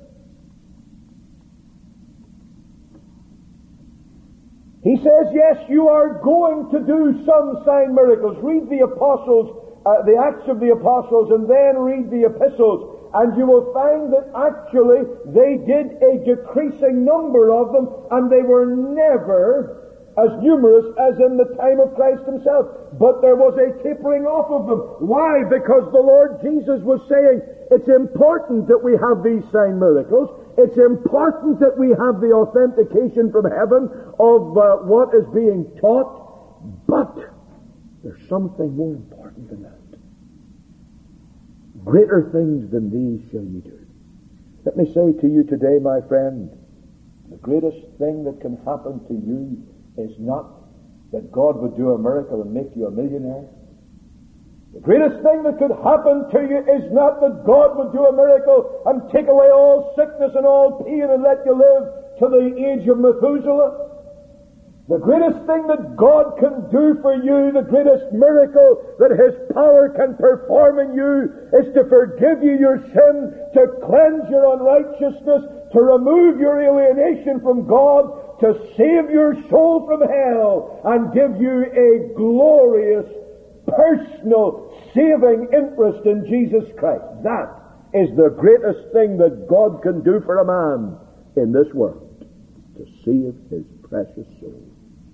He says, yes, you are going to do some sign miracles. Read the apostles, the Acts of the Apostles, and then read the epistles, and you will find that actually they did a decreasing number of them, and they were never as numerous as in the time of Christ himself. But there was a tapering off of them. Why? Because the Lord Jesus was saying, it's important that we have these sign miracles. It's important that we have the authentication from heaven of what is being taught. But there's something more important than that. Greater things than these shall ye do. Let me say to you today, my friend, the greatest thing that can happen to you is not that God would do a miracle and make you a millionaire. The greatest thing that could happen to you is not that God would do a miracle and take away all sickness and all pain and let you live to the age of Methuselah. The greatest thing that God can do for you, the greatest miracle that His power can perform in you, is to forgive you your sin, to cleanse your unrighteousness, to remove your alienation from God, to save your soul from hell, and give you a glorious, personal, saving interest in Jesus Christ. That is the greatest thing that God can do for a man in this world, to save his precious soul.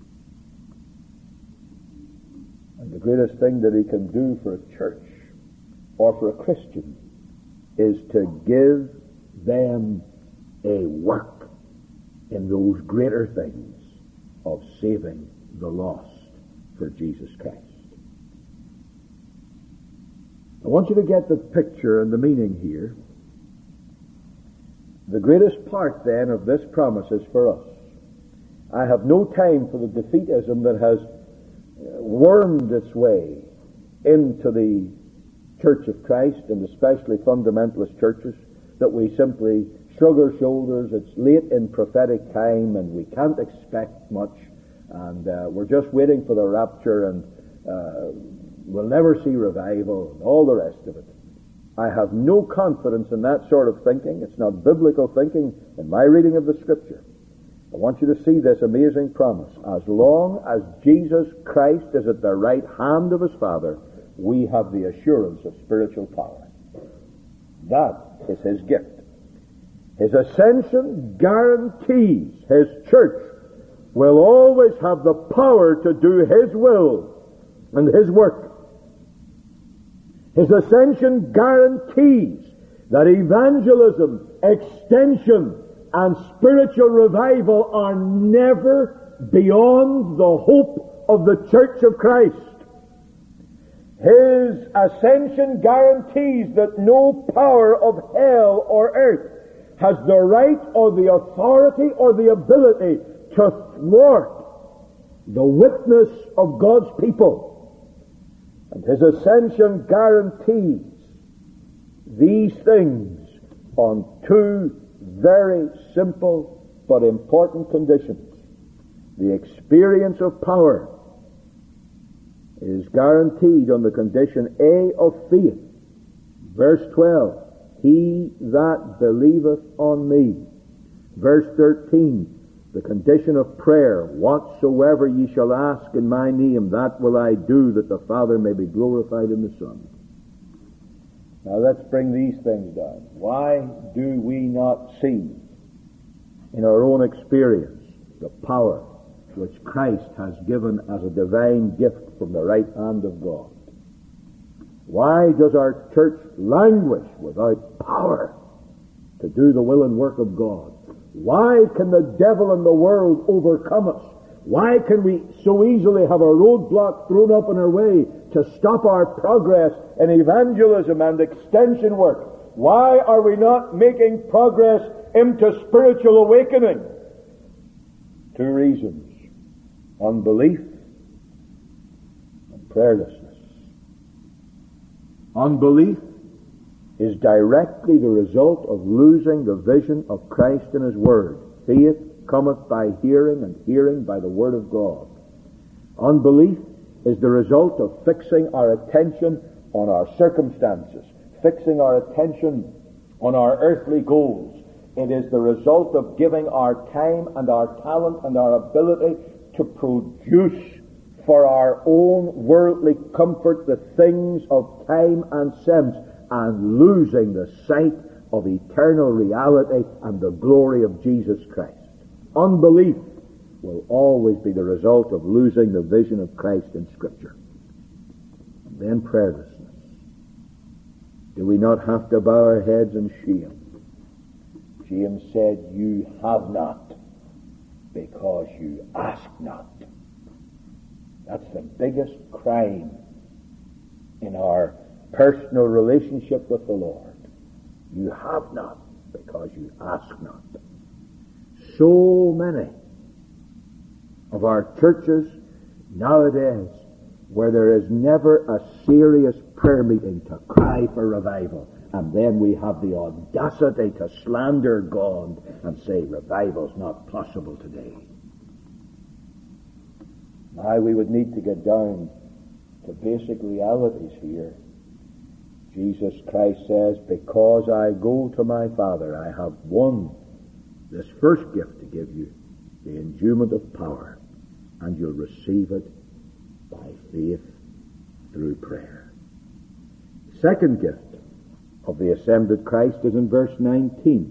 And the greatest thing that He can do for a church or for a Christian is to give them a work in those greater things of saving the lost for Jesus Christ. I want you to get the picture and the meaning here. The greatest part then of this promise is for us. I have no time for the defeatism that has wormed its way into the Church of Christ, and especially fundamentalist churches, that we simply shrug our shoulders. It's late in prophetic time and we can't expect much, and we're just waiting for the rapture, and we'll never see revival and all the rest of it. I have no confidence in that sort of thinking. It's not biblical thinking in my reading of the Scripture. I want you to see this amazing promise. As long as Jesus Christ is at the right hand of His Father, we have the assurance of spiritual power. That is His gift. His ascension guarantees His church will always have the power to do His will and His work. His ascension guarantees that evangelism, extension, and spiritual revival are never beyond the hope of the Church of Christ. His ascension guarantees that no power of hell or earth has the right or the authority or the ability to thwart the witness of God's people. And His ascension guarantees these things on two very simple but important conditions. The experience of power is guaranteed on the condition A of faith. Verse 12, he that believeth on me. Verse 13, the condition of prayer, whatsoever ye shall ask in my name, that will I do, that the Father may be glorified in the Son. Now let's bring these things down. Why do we not see in our own experience the power which Christ has given as a divine gift from the right hand of God? Why does our church languish without power to do the will and work of God? Why can the devil and the world overcome us? Why can we so easily have a roadblock thrown up in our way to stop our progress in evangelism and extension work? Why are we not making progress into spiritual awakening? Two reasons: unbelief and prayerlessness. Unbelief is directly the result of losing the vision of Christ and His Word. Faith cometh by hearing, and hearing by the Word of God. Unbelief is the result of fixing our attention on our circumstances, fixing our attention on our earthly goals. It is the result of giving our time and our talent and our ability to produce for our own worldly comfort the things of time and sense, and losing the sight of eternal reality and the glory of Jesus Christ. Unbelief will always be the result of losing the vision of Christ in Scripture. And then prayerlessness. Do we not have to bow our heads in shame? James said, you have not because you ask not. That's the biggest crime in our personal relationship with the Lord. You have not because you ask not. So many of our churches nowadays where there is never a serious prayer meeting to cry for revival, and then we have the audacity to slander God and say revival's not possible today. Now we would need to get down to basic realities here. Jesus Christ says, because I go to my Father, I have won this first gift to give you, the endowment of power, and you'll receive it by faith through prayer. The second gift of the ascended Christ is in verse 19.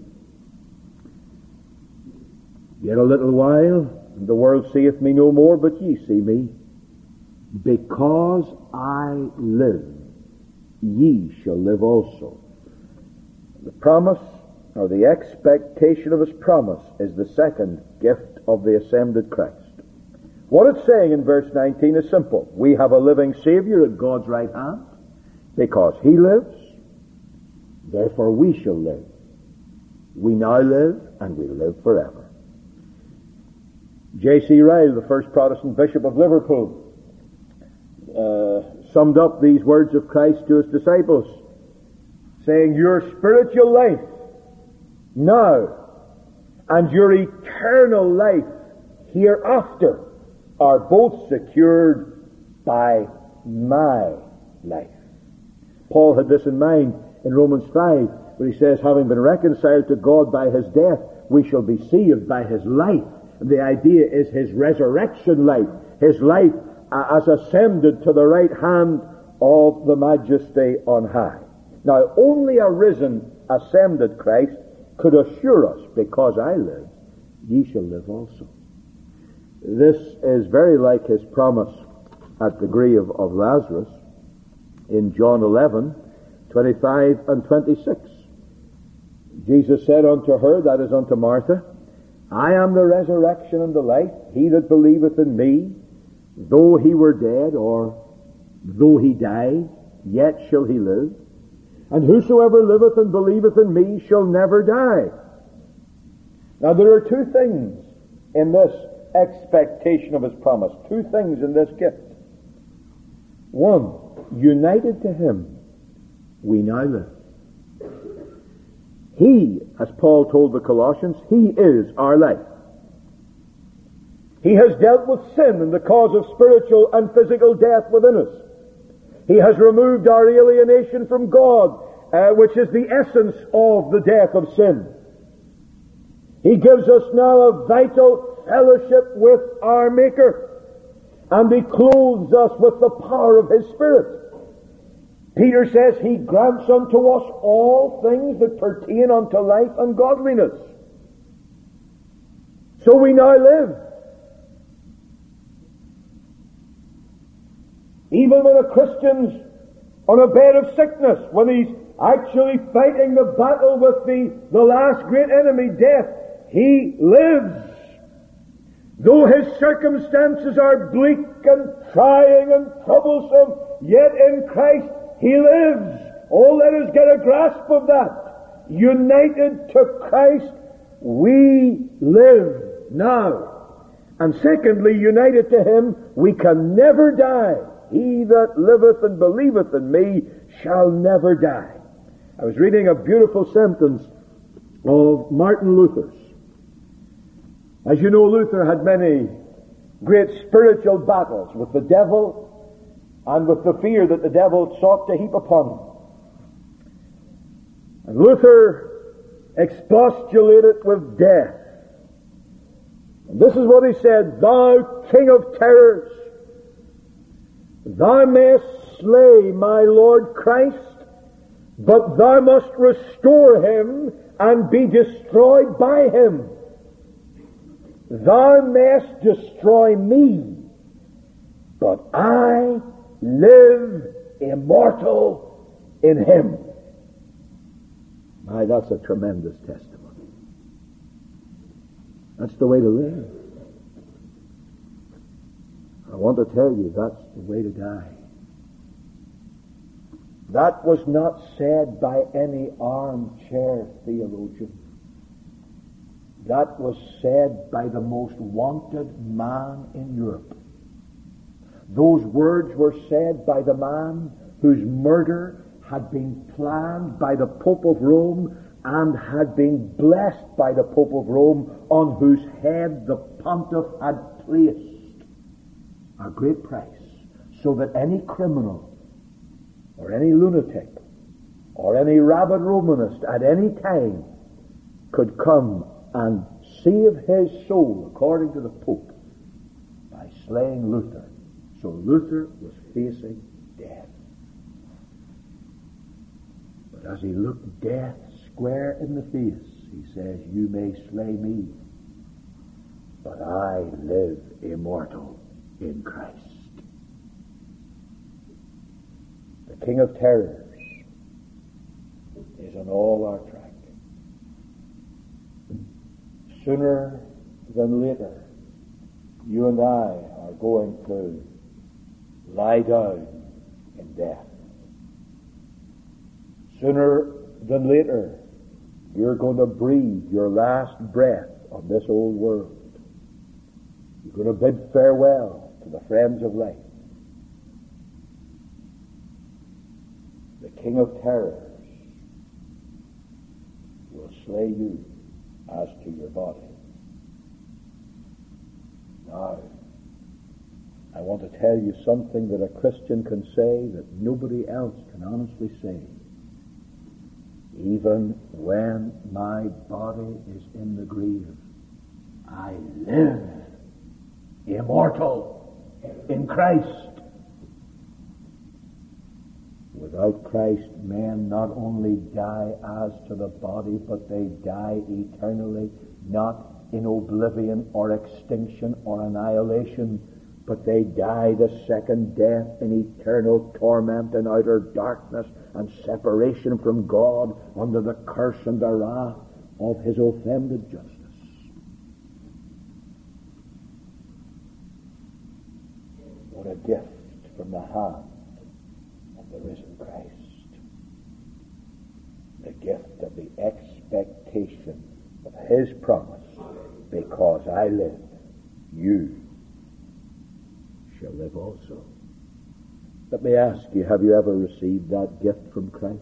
Yet a little while, and the world seeth me no more, but ye see me. Because I live, ye shall live also. The promise, or the expectation of his promise, is the second gift of the ascended Christ. What it's saying in verse 19 is simple. We have a living Savior at God's right hand. Because he lives, therefore we shall live. We now live, and we live forever. J.C. Ryle, the first Protestant Bishop of Liverpool, summed up these words of Christ to his disciples, saying, your spiritual life now and your eternal life hereafter are both secured by my life. Paul had this in mind in Romans 5, where he says, having been reconciled to God by his death, we shall be saved by his life. And the idea is his resurrection life, his life as ascended to the right hand of the Majesty on high. Now, only a risen, ascended Christ could assure us, because I live, ye shall live also. This is very like his promise at the grave of Lazarus in John 11, 25 and 26. Jesus said unto her, that is unto Martha, I am the resurrection and the life. He that believeth in me, though he were dead, or though he die, yet shall he live. And whosoever liveth and believeth in me shall never die. Now there are two things in this expectation of his promise. Two things in this gift. One, united to him, we now live. He, as Paul told the Colossians, he is our life. He has dealt with sin and the cause of spiritual and physical death within us. He has removed our alienation from God, which is the essence of the death of sin. He gives us now a vital fellowship with our Maker, and he clothes us with the power of his Spirit. Peter says he grants unto us all things that pertain unto life and godliness. So we now live. Even when a Christian's on a bed of sickness, when he's actually fighting the battle with the last great enemy, death, he lives. Though his circumstances are bleak and trying and troublesome, yet in Christ he lives. Oh, let us get a grasp of that. United to Christ, we live now. And secondly, united to him, we can never die. He that liveth and believeth in me shall never die. I was reading a beautiful sentence of Martin Luther's. As you know, Luther had many great spiritual battles with the devil and with the fear that the devil sought to heap upon him. And Luther expostulated with death. And this is what he said, Thou King of terrors, thou mayest slay my Lord Christ, but thou must restore him and be destroyed by him. Thou mayest destroy me, but I live immortal in him. My, that's a tremendous testimony. That's the way to live. I want to tell you, that's the way to die. That was not said by any armchair theologian. That was said by the most wanted man in Europe. Those words were said by the man whose murder had been planned by the Pope of Rome and had been blessed by the Pope of Rome, on whose head the pontiff had placed a great price, so that any criminal or any lunatic or any rabid Romanist at any time could come and save his soul, according to the Pope, by slaying Luther. So Luther was facing death. But as he looked death square in the face, he says, "You may slay me, but I live immortal in Christ." The King of Terrors is on all our track. Sooner than later, you and I are going to lie down in death. Sooner than later, you're going to breathe your last breath on this old world. You're going to bid farewell to the friends of life. The King of Terrors will slay you as to your body. Now, I want to tell you something that a Christian can say that nobody else can honestly say. Even when my body is in the grave, I live immortal in Christ. Without Christ, men not only die as to the body, but they die eternally, not in oblivion or extinction or annihilation, but they die the second death in eternal torment and outer darkness and separation from God under the curse and the wrath of His offended justice. What a gift from the hand of the risen Christ. The gift of the expectation of His promise. Because I live, you shall live also. Let me ask you, have you ever received that gift from Christ?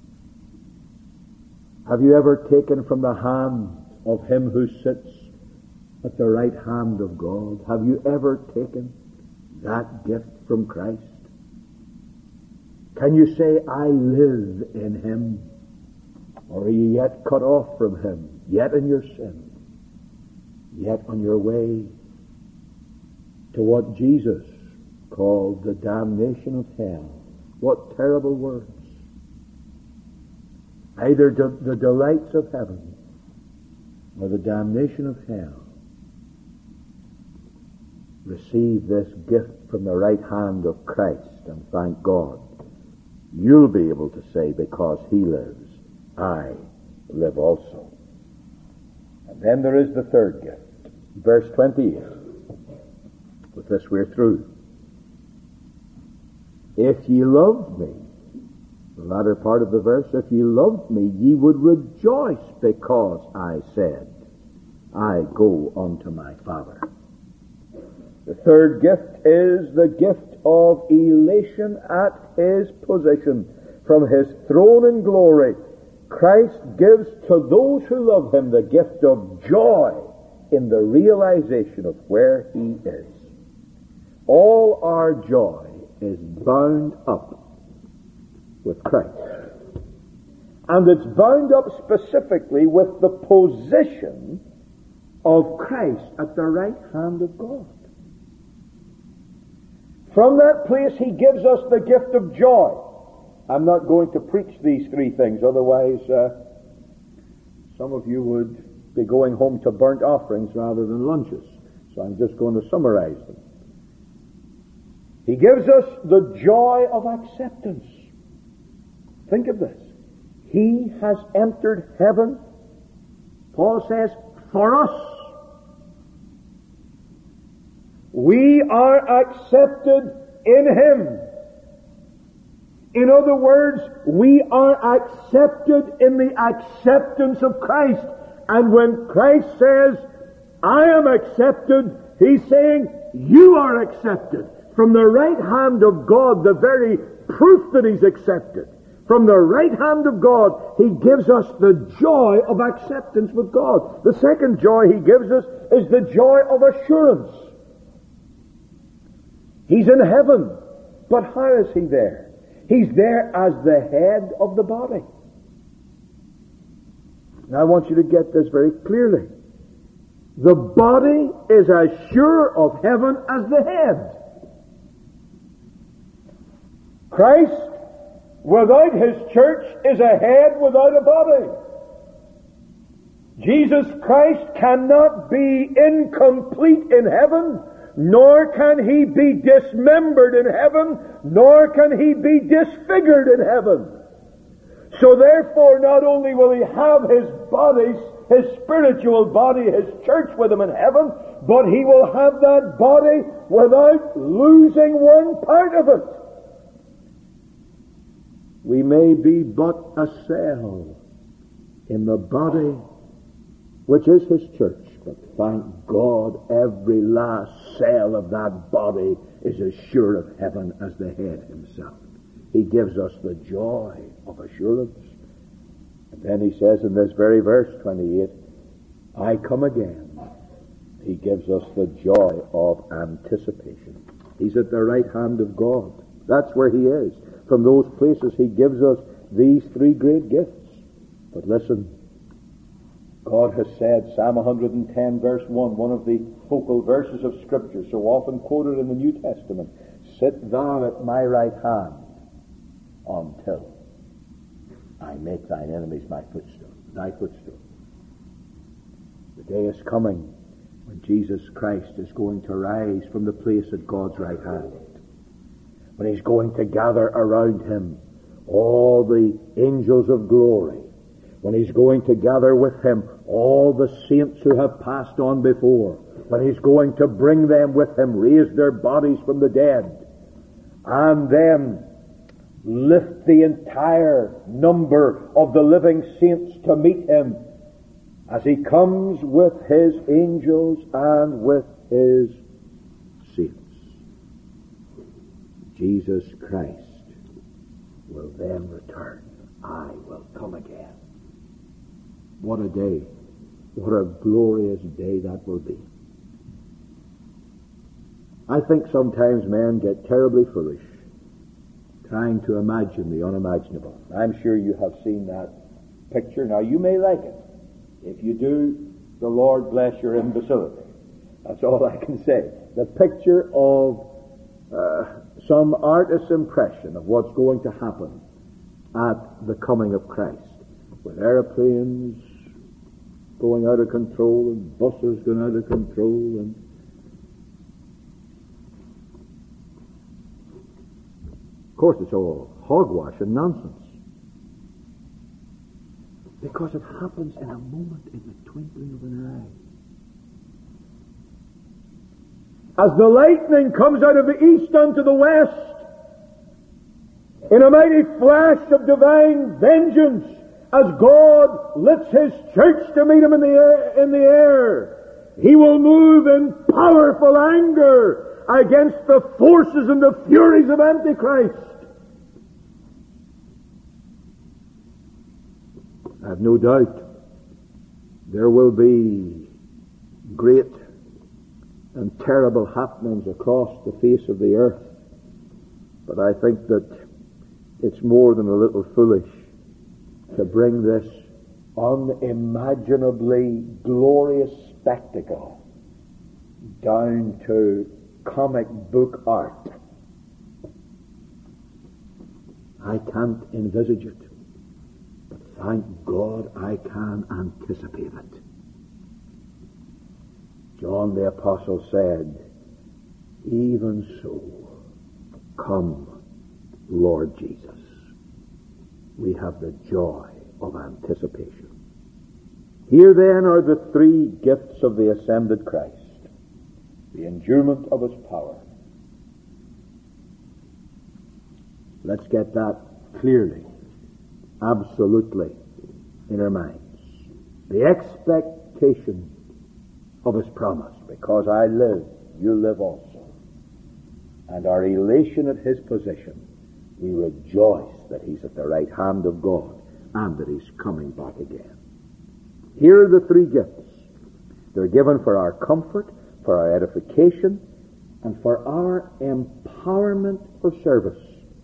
Have you ever taken from the hand of Him who sits at the right hand of God? Have you ever taken that gift from Christ? Can you say, I live in Him? Or are you yet cut off from Him, yet in your sin, yet on your way to what Jesus called the damnation of hell? What terrible words. Either the delights of heaven or the damnation of hell. Receive this gift from the right hand of Christ and thank God. You'll be able to say, because He lives, I live also. And then there is the third gift. Verse 28. With this we're through. If ye loved me, the latter part of the verse, if ye loved me, ye would rejoice because I said, I go unto my Father. The third gift is the gift of elation at His position. From His throne in glory, Christ gives to those who love Him the gift of joy in the realization of where He is. All our joy is bound up with Christ. And it's bound up specifically with the position of Christ at the right hand of God. From that place He gives us the gift of joy. I'm not going to preach these three things, otherwise some of you would be going home to burnt offerings rather than lunches. So I'm just going to summarize them. He gives us the joy of acceptance. Think of this. He has entered heaven, Paul says, for us. We are accepted in Him. In other words, we are accepted in the acceptance of Christ. And when Christ says, I am accepted, He's saying, you are accepted. From the right hand of God, the very proof that He's accepted. From the right hand of God, He gives us the joy of acceptance with God. The second joy He gives us is the joy of assurance. He's in heaven, but how is He there? He's there as the head of the body. Now I want you to get this very clearly. The body is as sure of heaven as the head. Christ, without His church, is a head without a body. Jesus Christ cannot be incomplete in heaven, nor can He be dismembered in heaven, nor can He be disfigured in heaven. So therefore, not only will He have His body, His spiritual body, His church with Him in heaven, but He will have that body without losing one part of it. We may be but a cell in the body which is His church, but thank God every last cell of that body is as sure of heaven as the head Himself. He gives us the joy of assurance. And then He says in this very verse 28, I come again. He gives us the joy of anticipation. He's at the right hand of God. That's where He is. From those places He gives us these three great gifts. But listen, God has said, Psalm 110 verse 1, one of the focal verses of Scripture, so often quoted in the New Testament, sit thou at my right hand until I make thine enemies thy footstool. The day is coming when Jesus Christ is going to rise from the place at God's right hand. When He's going to gather around Him all the angels of glory. When He's going to gather with Him all the saints who have passed on before. When He's going to bring them with Him, raise their bodies from the dead, and then lift the entire number of the living saints to meet Him as He comes with His angels and with His saints. Jesus Christ will then return. I will come again. What a day. What a glorious day that will be. I think sometimes men get terribly foolish trying to imagine the unimaginable. I'm sure you have seen that picture. Now, you may like it. If you do, the Lord bless your imbecility. That's all I can say. The picture of some artist's impression of what's going to happen at the coming of Christ, with airplanes going out of control and buses going out of control, and of course it's all hogwash and nonsense, because it happens in a moment, in the twinkling of an eye. As the lightning comes out of the east unto the west, in a mighty flash of divine vengeance, as God lifts His church to meet Him in the air, He will move in powerful anger against the forces and the furies of Antichrist. I have no doubt there will be great and terrible happenings across the face of the earth. But I think that it's more than a little foolish to bring this unimaginably glorious spectacle down to comic book art. I can't envisage it, but thank God I can anticipate it. John the Apostle said, even so, come, Lord Jesus. We have the joy of anticipation. Here then are the three gifts of the ascended Christ. The endurement of His power, Let's get that clearly, absolutely in our minds. The expectation of His promise. Because I live, you live also. And our elation at His position, we rejoice that He's at the right hand of God and that He's coming back again. Here are the three gifts. They're given for our comfort, for our edification, and for our empowerment for service.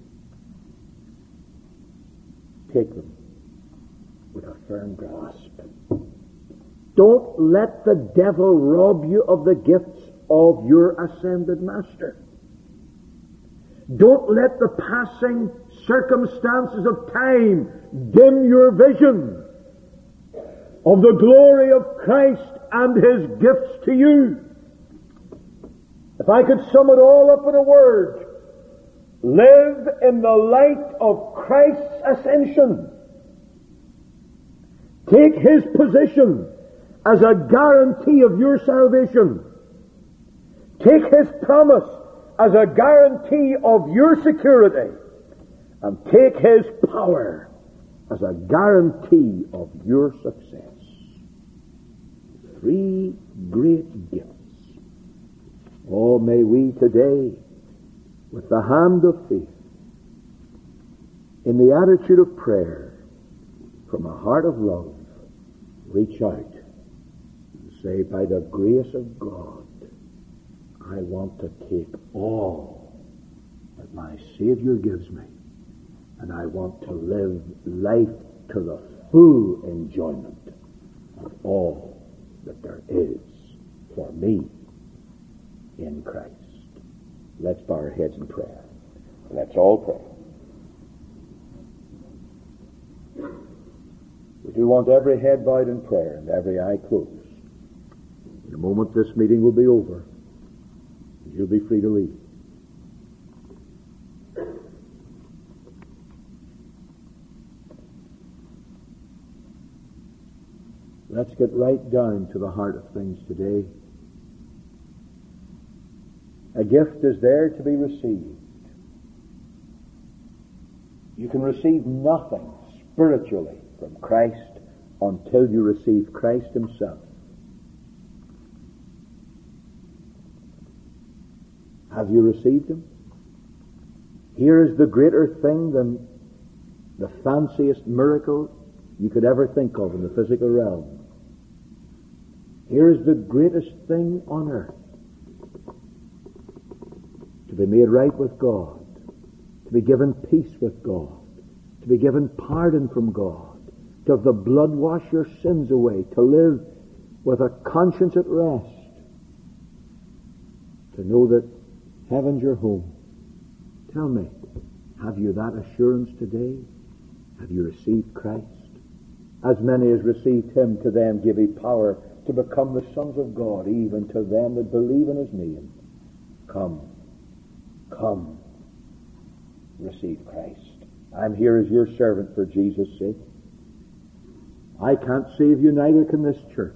Take them with a firm grasp. Don't let the devil rob you of the gifts of your ascended Master. Don't let the passing circumstances of time dim your vision of the glory of Christ and His gifts to you. If I could sum it all up in a word, live in the light of Christ's ascension. Take His position as a guarantee of your salvation. Take His promise as a guarantee of your security. And take His power as a guarantee of your success. Three great gifts. Oh, may we today, with the hand of faith, in the attitude of prayer, from a heart of love, reach out and say, by the grace of God, I want to take all that my Savior gives me, and I want to live life to the full enjoyment of all that there is for me in Christ. Let's bow our heads in prayer. Let's all pray. We do want every head bowed in prayer and every eye closed. In a moment this meeting will be over. You'll be free to leave. Let's get right down to the heart of things today. A gift is there to be received. You can receive nothing spiritually from Christ until you receive Christ Himself. Have you received Him? Here is the greater thing than the fanciest miracle you could ever think of in the physical realm. Here is the greatest thing on earth. To be made right with God, to be given peace with God, to be given pardon from God, to have the blood wash your sins away, to live with a conscience at rest, to know that heaven's your home. Tell me, have you that assurance today? Have you received Christ? As many as received Him, to them give He power to become the sons of God, even to them that believe in His name. Come, receive Christ. I'm here as your servant for Jesus' sake. I can't save you, neither can this church.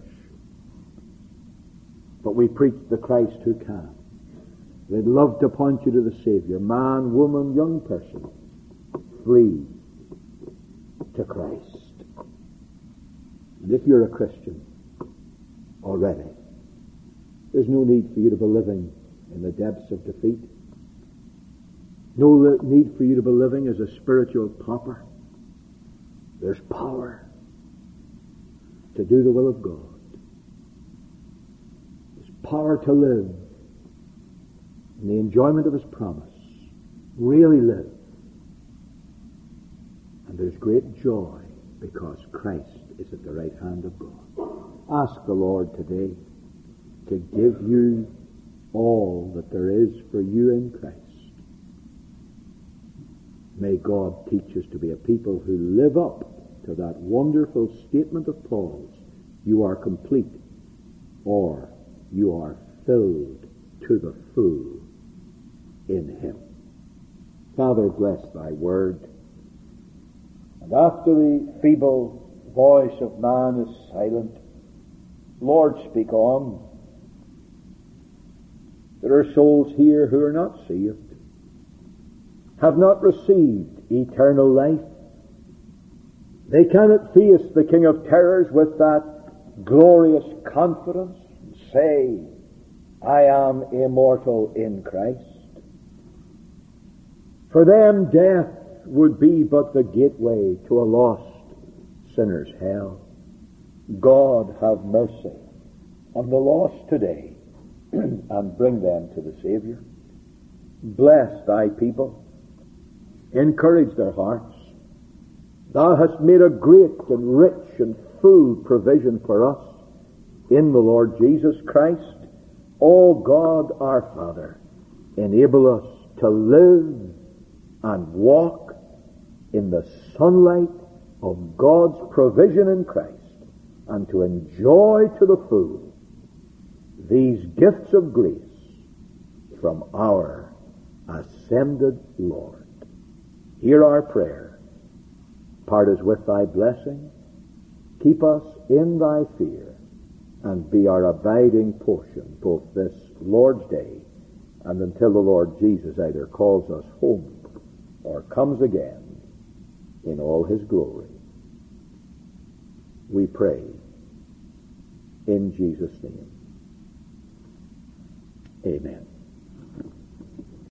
But we preach the Christ who can. We'd love to point you to the Savior. Man, woman, young person, flee to Christ. And if you're a Christian already, there's no need for you to be living in the depths of defeat. No need for you to be living as a spiritual pauper. There's power to do the will of God. There's power to live in the enjoyment of His promise. Really live. And there's great joy because Christ is at the right hand of God. Ask the Lord today to give you all that there is for you in Christ. May God teach us to be a people who live up to that wonderful statement of Paul's, you are complete, or you are filled to the full in Him. Father, bless Thy word. And after the feeble voice of man is silent, Lord, speak on. There are souls here who are not saved. have not received eternal life. They cannot face the King of Terrors with that glorious confidence and say, I am immortal in Christ. For them, death would be but the gateway to a lost sinner's hell. God have mercy on the lost today and bring them to the Savior. Bless thy people. Encourage their hearts. Thou hast made a great and rich and full provision for us in the Lord Jesus Christ. O God our Father, enable us to live and walk in the sunlight of God's provision in Christ, and to enjoy to the full these gifts of grace from our ascended Lord. Hear our prayer. Part us with thy blessing. Keep us in thy fear, and be our abiding portion both this Lord's day and until the Lord Jesus either calls us home or comes again in all his glory. We pray in Jesus' name. Amen.